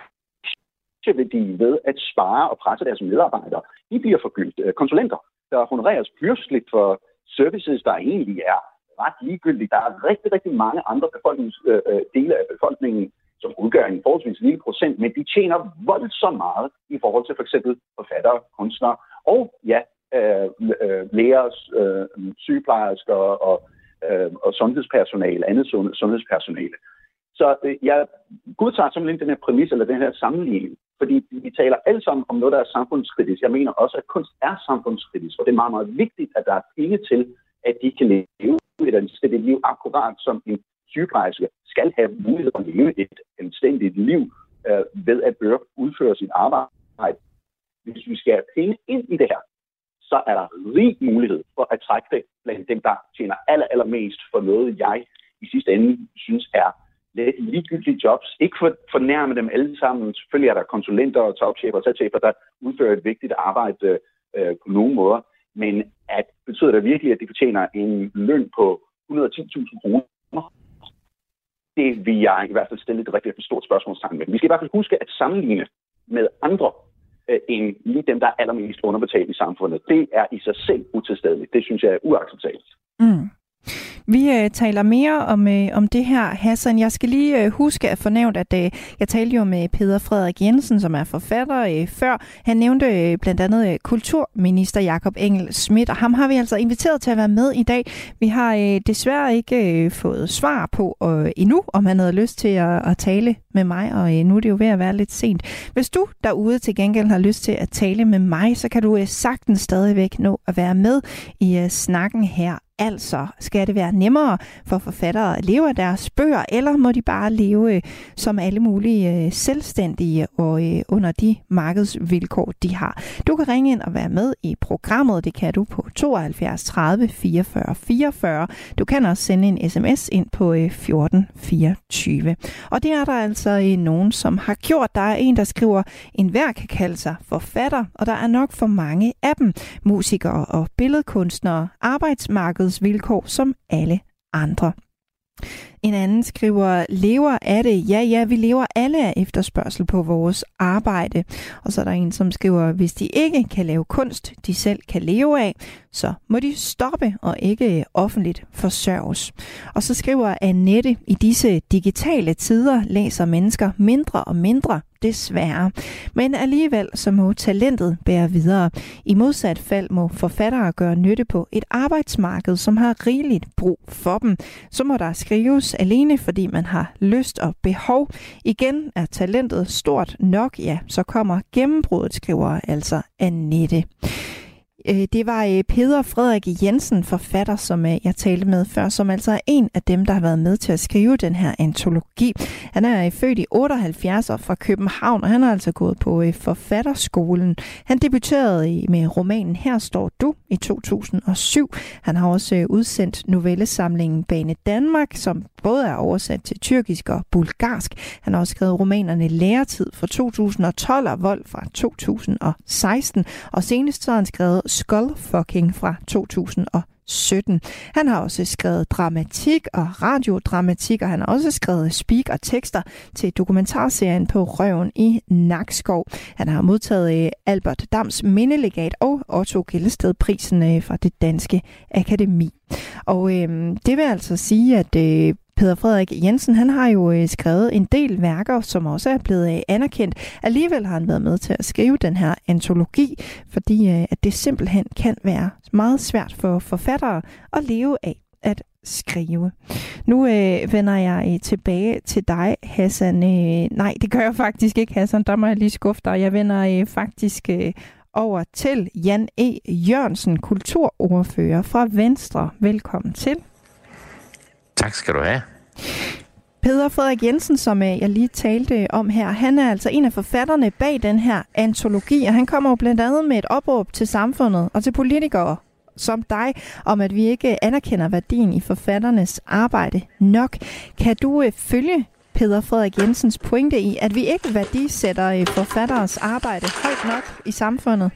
aktieværdi ved at spare og presse deres medarbejdere, de bliver forgyldt. Konsulenter, der honoreres fyrstligt for services, der egentlig er ret ligegyldigt. Der er rigtig, rigtig mange andre dele af befolkningen, som udgør en forholdsvis lille procent, men de tjener voldsomt meget i forhold til for eksempel forfattere, kunstnere og læger, sygeplejersker og sundhedspersonale, andet sundhedspersonale. Så jeg godtager simpelthen den her præmis eller den her sammenligning, fordi vi taler alle sammen om noget, der er samfundskritisk. Jeg mener også, at kunst er samfundskritisk, og det er meget, meget vigtigt, at der er penge til, at de kan leve et anstændigt liv, akkurat som en sygeplejerske skal have mulighed for at leve et anstændigt liv ved at udføre sit arbejde. Hvis vi skal have penge ind i det her, så er der rig mulighed for at trække det blandt dem, der tjener allermest for noget, jeg i sidste ende synes er lidt ligegyldige jobs. Ikke fornærme dem alle sammen. Selvfølgelig er der konsulenter og topchefer og salgschefer, der udfører et vigtigt arbejde på nogle måder. Men betyder det virkelig, at de fortjener en løn på 110.000 kroner? Det vil jeg i hvert fald stille et rigtig stort spørgsmålstegn med. Vi skal i hvert fald huske at sammenligne med andre end lige dem, der er allermest underbetalt i samfundet. Det er i sig selv utilstedeligt. Det synes jeg er uacceptabelt. Mm. Vi taler mere om det her, Hassan. Jeg skal lige huske at fornævne, at jeg talte jo med Peder Frederik Jensen, som er forfatter før. Han nævnte blandt andet kulturminister Jakob Engel-Schmidt, og ham har vi altså inviteret til at være med i dag. Vi har desværre ikke fået svar på endnu, om han havde lyst til at tale med mig, og nu er det jo ved at være lidt sent. Hvis du derude til gengæld har lyst til at tale med mig, så kan du sagtens stadigvæk nå at være med i snakken her. Altså, skal det være nemmere for forfattere at leve af deres bøger, eller må de bare leve som alle mulige selvstændige og under de markedsvilkår, de har? Du kan ringe ind og være med i programmet. Det kan du på 72 30 44 44. Du kan også sende en sms ind på 1424. Og det er der altså nogen, som har gjort. Der er en, der skriver, enhver kan kalde sig forfatter, og der er nok for mange af dem. Musikere og billedkunstnere, arbejdsmarkedsvilkår som alle andre. En anden skriver, lever af det? Ja, vi lever alle af efterspørgsel på vores arbejde. Og så er der en, som skriver, hvis de ikke kan lave kunst, de selv kan leve af, så må de stoppe og ikke offentligt forsørges. Og så skriver Annette, i disse digitale tider læser mennesker mindre og mindre, desværre. Men alligevel så må talentet bære videre. I modsat fald må forfattere gøre nytte på et arbejdsmarked, som har rigeligt brug for dem. Så må der skrives alene, fordi man har lyst og behov. Igen er talentet stort nok, ja, så kommer gennembruddet, skriver altså Annette. Det var Peder Frederik Jensen, forfatter, som jeg talte med før, som altså er en af dem, der har været med til at skrive den her antologi. Han er født i 78 og fra København, og han har altså gået på forfatterskolen. Han debuterede med romanen Her står du i 2007. Han har også udsendt novellesamlingen Bane Danmark, som både er oversat til tyrkisk og bulgarsk. Han har også skrevet romanerne Læretid fra 2012 og Vold fra 2016, og senest har han skrevet Skullfucking fra 2017. 17. Han har også skrevet dramatik og radiodramatik, og han har også skrevet speak og tekster til dokumentarserien På røven i Nakskov. Han har modtaget Albert Dams mindelegat og Otto Gellested-prisen fra Det Danske Akademi. Og det vil altså sige, at Peder Frederik Jensen, han har jo skrevet en del værker, som også er blevet anerkendt. Alligevel har han været med til at skrive den her antologi, fordi at det simpelthen kan være meget svært for forfattere at leve af at skrive. Nu vender jeg tilbage til dig, Hassan. Nej, det gør jeg faktisk ikke, Hassan. Der må jeg lige skuffe dig. Jeg vender faktisk over til Jan E. Jørgensen, kulturordfører fra Venstre. Velkommen til. Tak skal du have. Peder Frederik Jensen, som jeg lige talte om her, han er altså en af forfatterne bag den her antologi, og han kommer jo blandt andet med et opråb til samfundet og til politikere som dig, om at vi ikke anerkender værdien i forfatternes arbejde nok. Kan du følge Peder Frederik Jensens pointe i, at vi ikke værdisætter forfatteres arbejde højt nok i samfundet?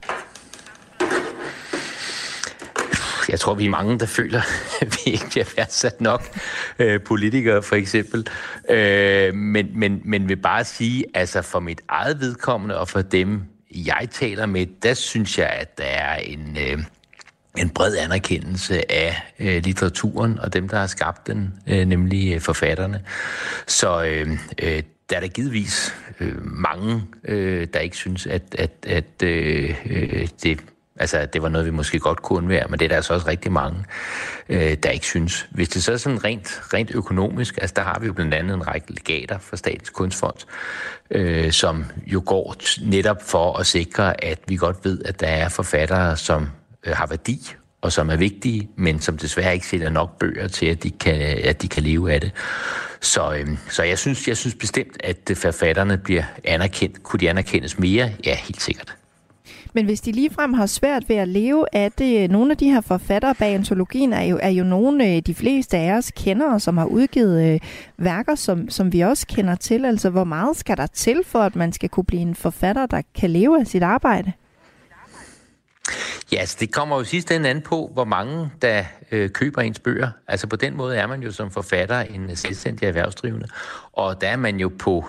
Jeg tror, vi er mange, der føler, at vi ikke bliver værdsat nok. Politikere for eksempel. Men vil bare sige, altså for mit eget vedkommende og for dem, jeg taler med, der synes jeg, at der er en bred anerkendelse af litteraturen og dem, der har skabt den, nemlig forfatterne. Så der er der givetvis mange, der ikke synes, at det var noget, vi måske godt kunne undvære, men det er der altså også rigtig mange, der ikke synes. Hvis det så er sådan rent økonomisk, altså der har vi jo blandt andet en række legater fra Statens Kunstfond, som jo går netop for at sikre, at vi godt ved, at der er forfattere, som har værdi og som er vigtige, men som desværre ikke sælger nok bøger til, at de kan leve af det. Så jeg synes bestemt, at forfatterne bliver anerkendt. Kunne de anerkendes mere? Ja, helt sikkert. Men hvis de ligefrem har svært ved at leve af det, nogle af de her forfattere bag antologien er jo nogle, de fleste af os kender, som har udgivet værker, som vi også kender til. Altså, hvor meget skal der til, for at man skal kunne blive en forfatter, der kan leve af sit arbejde? Ja, altså det kommer jo sidst ende an på, hvor mange der køber ens bøger. Altså på den måde er man jo som forfatter en selvstændig erhvervsdrivende. Og der er man jo på,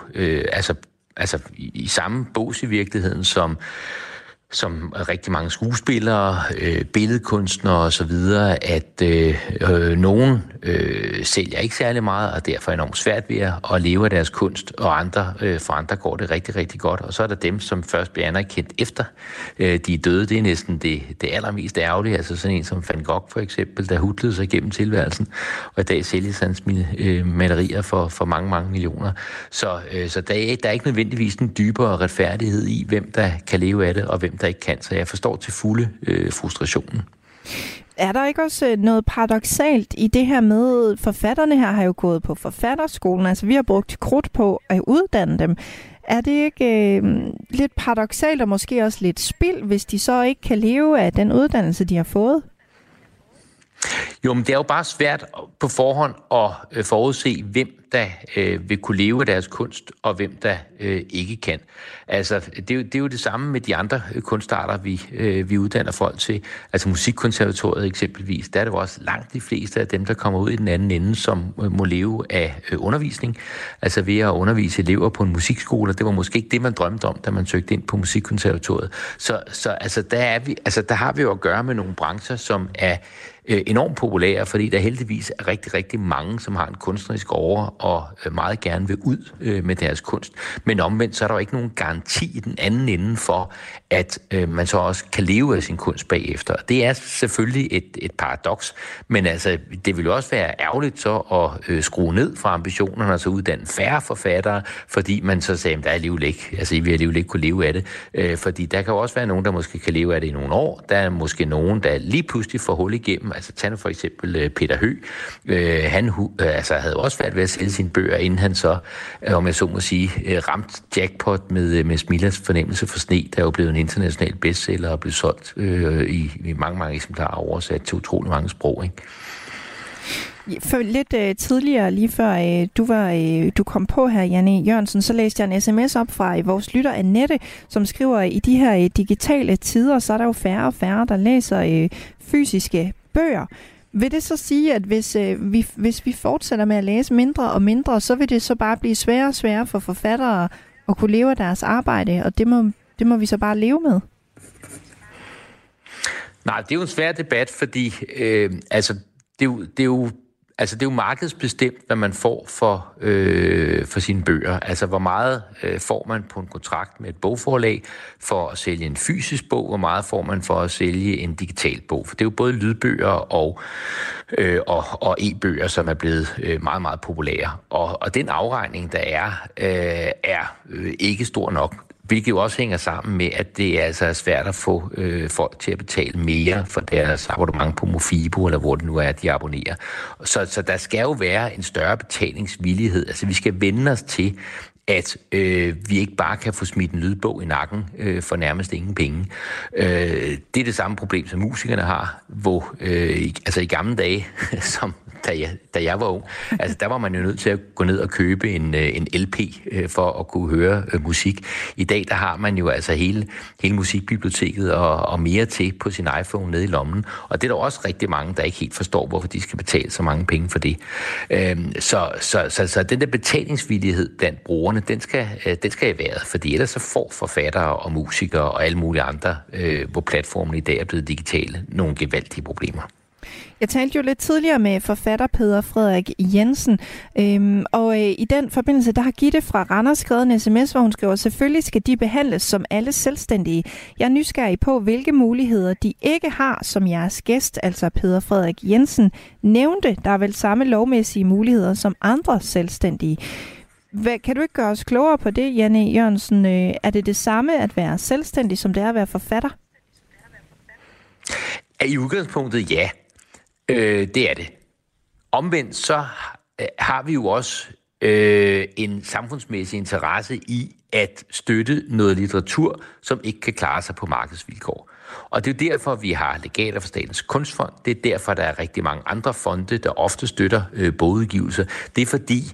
i samme bås i virkeligheden som rigtig mange skuespillere, billedkunstnere og så videre, at nogen sælger ikke særlig meget, og derfor er enormt svært ved at leve af deres kunst, og for andre går det rigtig, rigtig godt. Og så er der dem, som først bliver anerkendt efter de er døde. Det er næsten det allermest ærgerlige. Altså sådan en som Van Gogh for eksempel, der hudlede sig gennem tilværelsen, og i dag sælges hans malerier for mange, mange millioner. Så der er ikke nødvendigvis en dybere retfærdighed i, hvem der kan leve af det, og hvem der ikke kan, så jeg forstår til fulde frustrationen. Er der ikke også noget paradoksalt i det her med, forfatterne her har jo gået på forfatterskolen, altså vi har brugt krudt på at uddanne dem. Er det ikke lidt paradoksalt og måske også lidt spild, hvis de så ikke kan leve af den uddannelse, de har fået? Jo, men det er jo bare svært på forhånd at forudse, hvem der vil kunne leve af deres kunst, og hvem der ikke kan. Altså, det er jo det samme med de andre kunstarter, vi uddanner folk til. Altså Musikkonservatoriet eksempelvis, der er det jo også langt de fleste af dem, der kommer ud i den anden ende, som må leve af undervisning. Altså ved at undervise elever på en musikskole, det var måske ikke det, man drømte om, da man søgte ind på Musikkonservatoriet. Så altså, der har vi jo at gøre med nogle brancher, som er enormt populære, fordi der heldigvis er rigtig, rigtig mange, som har en kunstnerisk over og meget gerne vil ud med deres kunst. Men omvendt, så er der jo ikke nogen garanti i den anden ende for, at man så også kan leve af sin kunst bagefter. Det er selvfølgelig et paradoks, men altså, det vil jo også være ærgerligt så at skrue ned fra ambitionerne og så uddanne færre forfattere, fordi man så sagde, at der er alligevel ikke, altså I vil alligevel ikke kunne leve af det. Fordi der kan jo også være nogen, der måske kan leve af det i nogle år. Der er måske nogen, der lige pludselig får hul igennem. Altså tag nu for eksempel Peter Høeg. Han havde også været ved at sælge sine bøger, inden han så, om jeg så må sige, ramt jackpot med Smillas Fornemmelse for sne, der er jo blevet en international bestseller og blev solgt i mange, mange eksemplarer oversat til utrolig mange sprog, ikke? Lidt tidligere, lige før du kom på her, Jan E. Jørgensen, så læste jeg en sms op fra vores lytter Annette, som skriver, i de her digitale tider, så er der jo færre og færre, der læser fysiske bøger. Vil det så sige, at hvis vi fortsætter med at læse mindre og mindre, så vil det så bare blive sværere og sværere for forfattere at kunne leve af deres arbejde, og det må vi så bare leve med? Nej, det er jo en svær debat, fordi det er jo markedsbestemt, hvad man får for sine bøger. Altså, hvor meget får man på en kontrakt med et bogforlag for at sælge en fysisk bog, hvor meget får man for at sælge en digital bog. For det er jo både lydbøger og e-bøger, som er blevet meget, meget populære. Og den afregning, der er ikke stor nok. Hvilket jo også hænger sammen med, at det altså er svært at få folk til at betale mere for deres abonnement på Mofibo, eller hvor det nu er, de abonnerer. Så der skal jo være en større betalingsvillighed. Altså, vi skal vende os til, at vi ikke bare kan få smidt en lydbog i nakken for nærmest ingen penge. Det er det samme problem, som musikerne har, hvor i gamle dage, som da jeg var ung, altså der var man jo nødt til at gå ned og købe en LP for at kunne høre musik. I dag, der har man jo altså hele musikbiblioteket og mere til på sin iPhone nede i lommen. Og det er der også rigtig mange, der ikke helt forstår, hvorfor de skal betale så mange penge for det. Så den der betalingsvillighed blandt brugerne, den skal i vejret, fordi ellers så får forfattere og musikere og alle mulige andre, hvor platformen i dag er blevet digitale, nogle gevaldige problemer. Jeg talte jo lidt tidligere med forfatter Peder Frederik Jensen, og i den forbindelse, der har Gitte fra Randers skrevet en sms, hvor hun skriver, selvfølgelig skal de behandles som alle selvstændige. Jeg er nysgerrig på, hvilke muligheder de ikke har, som jeres gæst, altså Peder Frederik Jensen, nævnte. Der er vel samme lovmæssige muligheder som andre selvstændige. Kan du ikke gøre os klogere på det, Janne Jørgensen? Er det det samme at være selvstændig, som det er at være forfatter? I udgangspunktet, ja. Det er det. Omvendt så har vi jo også en samfundsmæssig interesse i at støtte noget litteratur, som ikke kan klare sig på markedsvilkår. Og det er derfor, vi har legater for Statens Kunstfond. Det er derfor, der er rigtig mange andre fonde, der ofte støtter bogudgivelser. Det er fordi,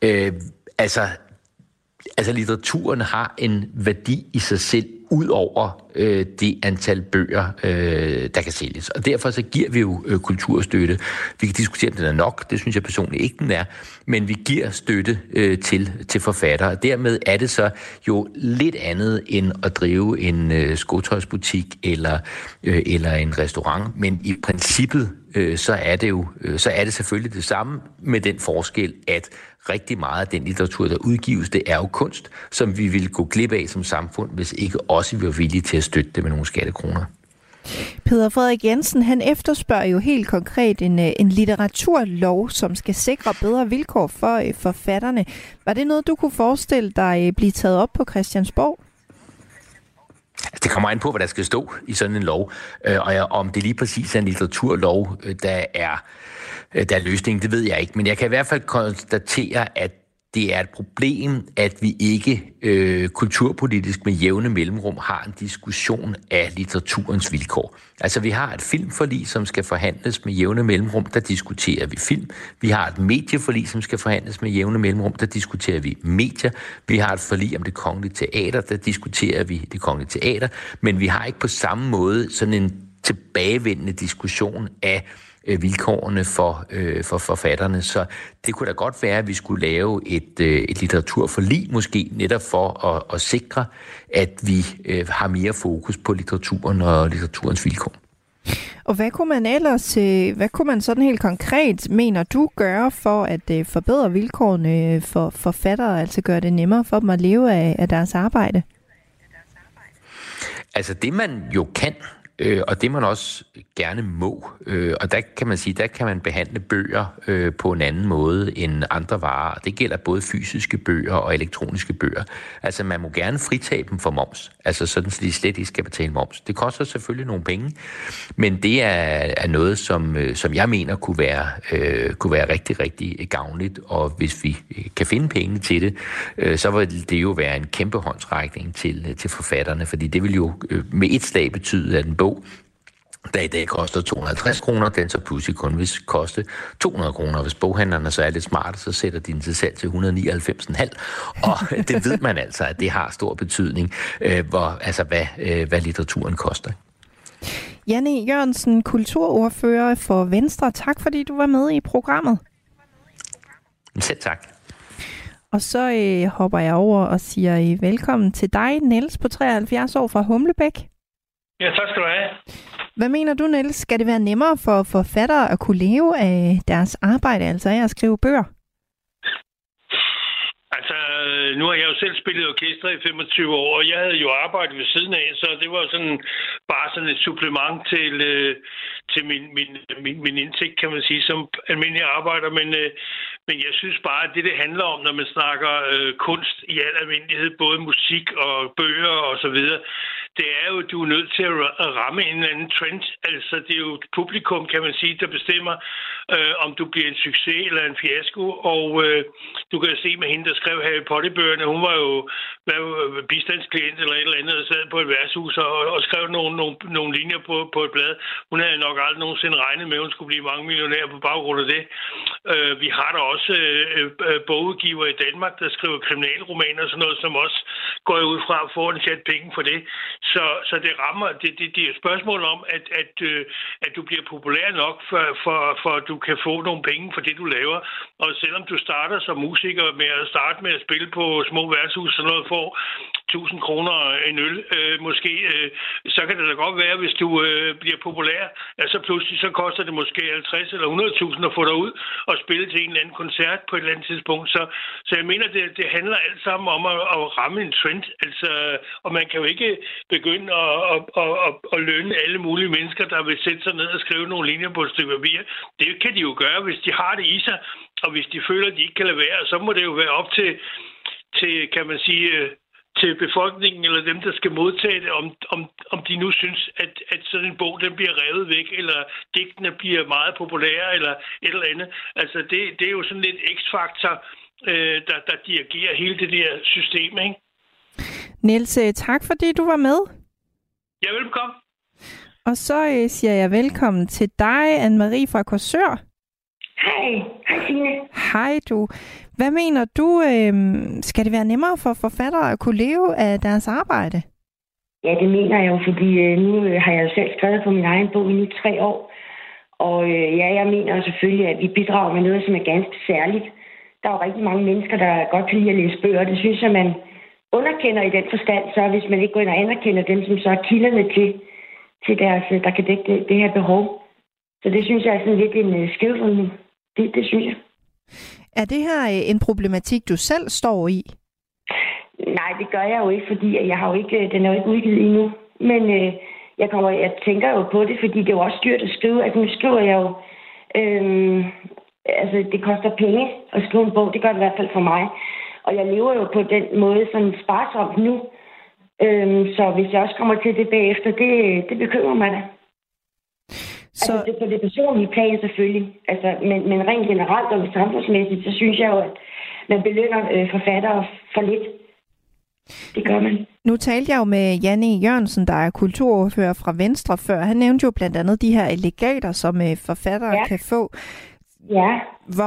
litteraturen har en værdi i sig selv, ud over det antal bøger, der kan sælges. Og derfor så giver vi jo kulturstøtte. Vi kan diskutere, om den er nok. Det synes jeg personligt ikke, den er. Men vi giver støtte til forfattere. Og dermed er det så jo lidt andet end at drive en skotøjsbutik eller en restaurant. Men i princippet så er det selvfølgelig det samme med den forskel, at rigtig meget af den litteratur, der udgives, det er jo kunst, som vi ville gå glip af som samfund, hvis ikke også vi var villige til at støtte det med nogle skattekroner. Peder Frederik Jensen, han efterspørger jo helt konkret en litteraturlov, som skal sikre bedre vilkår for forfatterne. Var det noget, du kunne forestille dig blive taget op på Christiansborg? Det kommer an på, hvad der skal stå i sådan en lov, og om det lige præcis er en litteraturlov, der er løsningen, det ved jeg ikke. Men jeg kan i hvert fald konstatere, at det er et problem, at vi ikke kulturpolitisk med jævne mellemrum har en diskussion af litteraturens vilkår. Altså, vi har et filmforlig, som skal forhandles med jævne mellemrum, der diskuterer vi film. Vi har et medieforlig, som skal forhandles med jævne mellemrum, der diskuterer vi medier. Vi har et forlig om Det Kongelige Teater, der diskuterer vi Det Kongelige Teater. Men vi har ikke på samme måde sådan en tilbagevendende diskussion af vilkårene for forfatterne. Så det kunne da godt være, at vi skulle lave et litteraturforlig, måske netop for at sikre, at vi har mere fokus på litteraturen og litteraturens vilkår. Og hvad kunne man sådan helt konkret, mener du, gøre for at forbedre vilkårene for forfattere, altså gøre det nemmere for dem at leve af deres arbejde? Altså det man jo kan, og det man også gerne må, og der kan man sige, der kan man behandle bøger på en anden måde end andre varer. Det gælder både fysiske bøger og elektroniske bøger. Altså man må gerne fritage dem for moms, altså sådan, så de slet ikke skal betale moms. Det koster selvfølgelig nogle penge, men det er noget, som jeg mener kunne være rigtig, rigtig gavnligt, og hvis vi kan finde penge til det, så vil det jo være en kæmpe håndsrækning til forfatterne, fordi det vil jo med et slag betyde, at en bog, der i dag koster 250 kroner, den så pludselig kun vil koste 200 kroner. Hvis boghandlerne så er lidt smarte, så sætter de den til salg til 199,5. Og det ved man altså, at det har stor betydning, hvad litteraturen koster. Jan E. Jørgensen, kulturordfører for Venstre. Tak fordi du var med i programmet. Selv tak. Og så hopper jeg over og siger velkommen til dig, Niels på 73 år fra Humlebæk. Ja, tak skal du have. Hvad mener du, Niels? Skal det være nemmere for forfattere at kunne leve af deres arbejde, altså af at skrive bøger? Altså, nu har jeg jo selv spillet orkester i 25 år, og jeg havde jo arbejdet ved siden af, så det var sådan bare sådan et supplement til min indtægt, kan man sige, som almindelig arbejder. Men jeg synes bare, at det handler om, når man snakker kunst i al almindelighed, både musik og bøger og så videre, det er jo, at du er nødt til at ramme en eller anden trend. Altså, det er jo publikum, kan man sige, der bestemmer, om du bliver en succes eller en fiasko. Og du kan se med hende, der skrev Harry Potter-bøgerne, hun var jo bistandsklient eller et eller andet, der sad på et værtshus og skrev nogle linjer på et blad. Hun havde nok aldrig nogensinde regnet med, at hun skulle blive mange millionærer på baggrund af det. Vi har da også bogudgiver i Danmark, der skriver kriminalromaner og sådan noget, som også går ud fra at få en chat penge for det. Så det rammer, det er et spørgsmål om, at du bliver populær nok, for at du kan få nogle penge for det, du laver. Og selvom du starter som musiker med at starte med at spille på små værtshus, sådan noget, får 1.000 kroner en øl, måske, så kan det da godt være, hvis du bliver populær, altså pludselig så koster det måske 50 eller 100.000 at få dig ud og spille til en eller anden koncert på et eller andet tidspunkt. Så jeg mener, det handler alt sammen om at ramme en trend, altså, og man kan jo ikke begynde at lønne alle mulige mennesker, der vil sætte sig ned og skrive nogle linjer på et stykke papir. Det kan de jo gøre, hvis de har det i sig, og hvis de føler, at de ikke kan lade være, så må det jo være op til kan man sige, til befolkningen eller dem, der skal modtage det, om de nu synes, at sådan en bog, den bliver revet væk, eller digtene bliver meget populære, eller et eller andet. Altså, det er jo sådan lidt x-faktor, der dirigerer hele det der system, ikke? Niels, tak fordi du var med. Ja, velkommen. Og så siger jeg velkommen til dig, Anne-Marie fra Korsør. Hej. Hej, Signe. Hej du. Hvad mener du, skal det være nemmere for forfattere at kunne leve af deres arbejde? Ja, det mener jeg jo, fordi nu har jeg jo selv skrevet på min egen bog i 3 år. Og jeg mener selvfølgelig, at vi bidrager med noget, som er ganske særligt. Der er jo rigtig mange mennesker, der godt kan lide at læse bøger. Det synes jeg, man underkender i den forstand, så hvis man ikke går ind og anerkender dem, som så er kilderne til deres, der kan dække det her behov. Så det synes jeg er sådan lidt en skævvridning. Det synes jeg. Er det her en problematik, du selv står i? Nej, det gør jeg jo ikke, fordi jeg har jo ikke, den er jo ikke udgivet endnu. Men jeg tænker jo på det, fordi det er jo også dyrt at skrive. Altså nu skriver jeg jo, altså det koster penge at skrive en bog. Det gør det i hvert fald for mig. Og jeg lever jo på den måde sådan sparsomt nu. Så hvis jeg også kommer til det bagefter, det bekymrer mig da. Så... Altså det på det personlige plan selvfølgelig. Altså, men rent generelt og samfundsmæssigt, så synes jeg jo, at man belønner forfattere for lidt. Det gør man. Nu talte jeg jo med Jan E. Jørgensen, der er kulturordfører fra Venstre før. Han nævnte jo blandt andet de her legater, som forfattere kan få. Ja.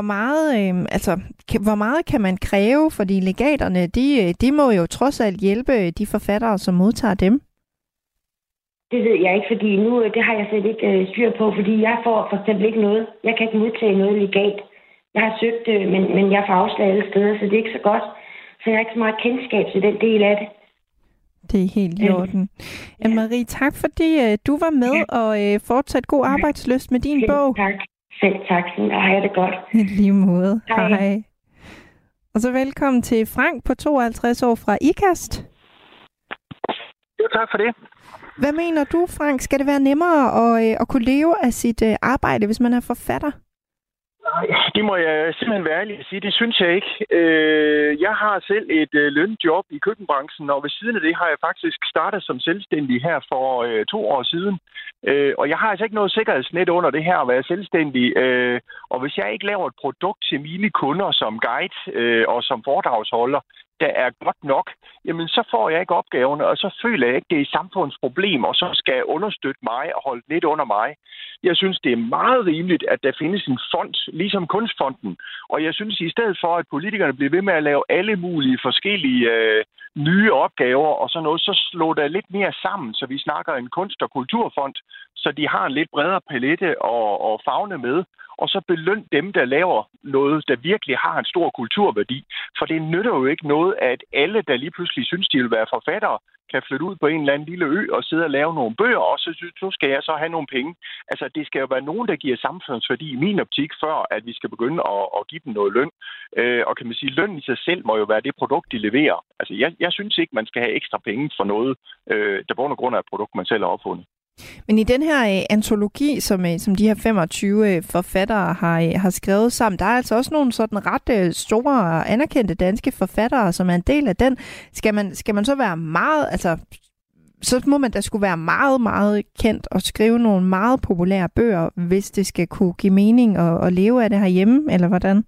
Hvor meget kan man kræve? Fordi legaterne, de må jo trods alt hjælpe de forfattere, som modtager dem. Det ved jeg ikke, fordi nu det har jeg slet ikke styr på, fordi jeg får for eksempel ikke noget. Jeg kan ikke modtage noget legat. Jeg har søgt, men jeg får afslag alle steder, så det er ikke så godt. Så jeg har ikke så meget kendskab til den del af det. Det er helt i orden. Anne-Marie, tak fordi du var med, og fortsat god arbejdslyst med din bog. Tak. Selv tak. Sådan har jeg det godt. I lige måde. Hej. Og så velkommen til Frank på 52 år fra IKAST. Jo, tak for det. Hvad mener du, Frank? Skal det være nemmere at kunne leve af sit arbejde, hvis man er forfatter? Det må jeg simpelthen være ærlig at sige. Det synes jeg ikke. Jeg har selv et lønjob i køkkenbranchen, og ved siden af det har jeg faktisk startet som selvstændig her for 2 år siden. Og jeg har altså ikke noget sikkerhedsnet under det her at være selvstændig. Og hvis jeg ikke laver et produkt til mine kunder som guide og som foredragsholder, der er godt nok, jamen så får jeg ikke opgaverne, og så føler jeg ikke, det er et samfundsproblem, og så skal jeg understøtte mig og holde lidt under mig. Jeg synes, det er meget rimeligt, at der findes en fond, ligesom Kunstfonden. Og jeg synes, i stedet for, at politikerne bliver ved med at lave alle mulige forskellige nye opgaver og sådan noget, så slår der lidt mere sammen, så vi snakker en kunst- og kulturfond, så de har en lidt bredere palette og favne med, og så beløn dem, der laver noget, der virkelig har en stor kulturværdi. For det nytter jo ikke noget, at alle, der lige pludselig synes, de vil være forfattere, kan flytte ud på en eller anden lille ø og sidde og lave nogle bøger, og så skal jeg så have nogle penge. Altså, det skal jo være nogen, der giver samfundsværdi i min optik, før at vi skal begynde at give dem noget løn. Og kan man sige, løn i sig selv må jo være det produkt, de leverer. Altså, jeg synes ikke, man skal have ekstra penge for noget, der på grund af et produkt, man selv har opfundet. Men i den her antologi, som de her 25 forfattere har skrevet sammen, der er altså også nogle sådan ret store og anerkendte danske forfattere, som er en del af den. Skal man så være meget, altså så må man da skulle være meget, meget kendt og skrive nogle meget populære bøger, hvis det skal kunne give mening at leve af det herhjemme, eller hvordan?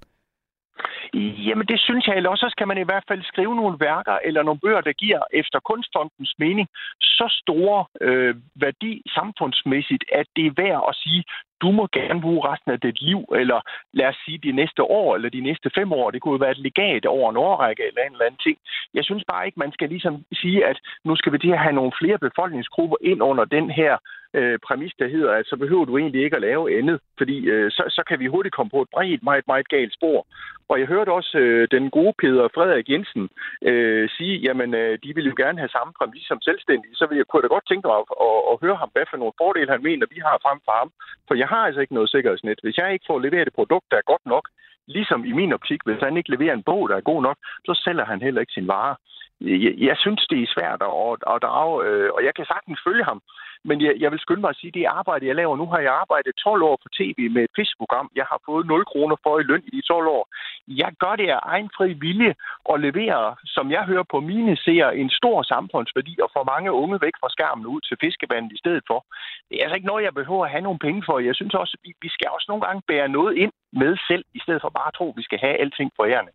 Jamen det synes jeg, eller også så skal man i hvert fald skrive nogle værker eller nogle bøger, der giver efter Kunstfondens mening så store værdi samfundsmæssigt, at det er værd at sige, du må gerne bruge resten af dit liv, eller lad os sige de næste år, eller de næste 5 år. Det kunne jo være et legat over en årrække, eller en eller anden ting. Jeg synes bare ikke, man skal ligesom sige, at nu skal vi til at have nogle flere befolkningsgrupper ind under den her præmis, der hedder, at så behøver du egentlig ikke at lave andet, fordi så kan vi hurtigt komme på et bredt, meget, meget galt spor. Og jeg hørte også den gode Peder Frederik Jensen sige, jamen de vil jo gerne have samme præmis som selvstændige, så kunne jeg da godt tænke mig at høre ham, hvad for nogle fordele han mener, vi har frem for ham. For jeg har altså ikke noget sikkerhedsnet. Hvis jeg ikke får leveret et produkt, der er godt nok, ligesom i min optik, hvis han ikke leverer en bog, der er god nok, så sælger han heller ikke sin vare. Jeg synes, det er svært at drage, og jeg kan sagtens følge ham. Men jeg vil skynde mig at sige, at det arbejde, jeg laver nu, har jeg arbejdet 12 år på tv med et fiskprogram. Jeg har fået 0 kroner for i løn i de 12 år. Jeg gør det af egen fri vilje og leverer, som jeg hører på mine seere, en stor samfundsværdi og får mange unge væk fra skærmen ud til fiskevandet i stedet for. Det er altså ikke noget, jeg behøver at have nogle penge for. Jeg synes også, at vi skal også nogle gange bære noget ind med selv, i stedet for bare at tro, at vi skal have alting for ærende.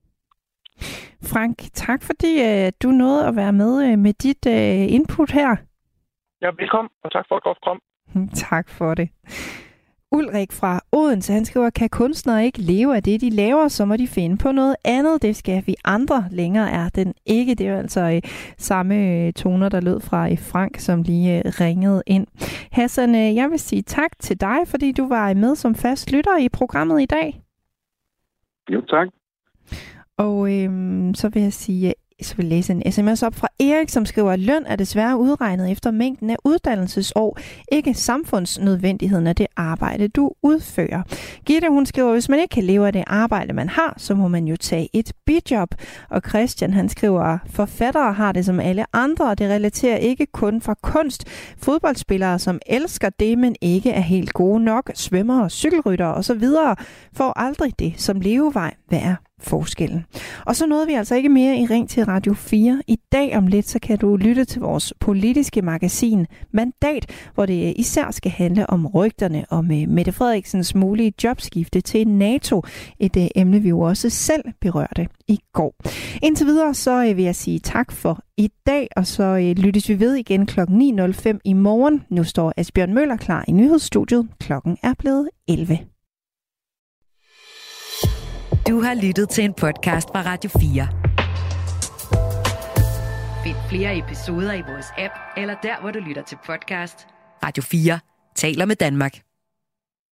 Frank, tak fordi du nåede at være med dit input her. Ja, velkommen, og tak for et godt program. Tak for det. Ulrik fra Odense, han skriver, kan kunstnere ikke leve af det, de laver, så må de finde på noget andet. Det skal vi andre. Længere er den ikke. Det er jo altså samme toner, der lød fra Frank, som lige ringede ind. Hassan, jeg vil sige tak til dig, fordi du var med som fast lytter i programmet i dag. Jo, tak. Og så vil jeg sige, så vil jeg læse en sms op fra Erik, som skriver, at løn er desværre udregnet efter mængden af uddannelsesår, ikke samfundsnødvendigheden af det arbejde, du udfører. Gitte, hun skriver, at hvis man ikke kan leve af det arbejde, man har, så må man jo tage et bijob. Og Christian, han skriver, at forfattere har det som alle andre, og det relaterer ikke kun fra kunst. Fodboldspillere, som elsker det, men ikke er helt gode nok, svømmere, cykelryttere osv., får aldrig det som levevej. Hvad er forskellen? Og så nåede vi altså ikke mere i Ring til Radio 4. I dag om lidt, så kan du lytte til vores politiske magasin Mandat, hvor det især skal handle om rygterne om Mette Frederiksens mulige jobskifte til NATO. Et emne, vi jo også selv berørte i går. Indtil videre, så vil jeg sige tak for i dag, og så lyttes vi ved igen kl. 9.05 i morgen. Nu står Asbjørn Møller klar i nyhedsstudiet. Klokken er blevet 11. Du har lyttet til en podcast fra Radio 4. Find flere episoder i vores app, eller der, hvor du lytter til podcast. Radio 4 taler med Danmark.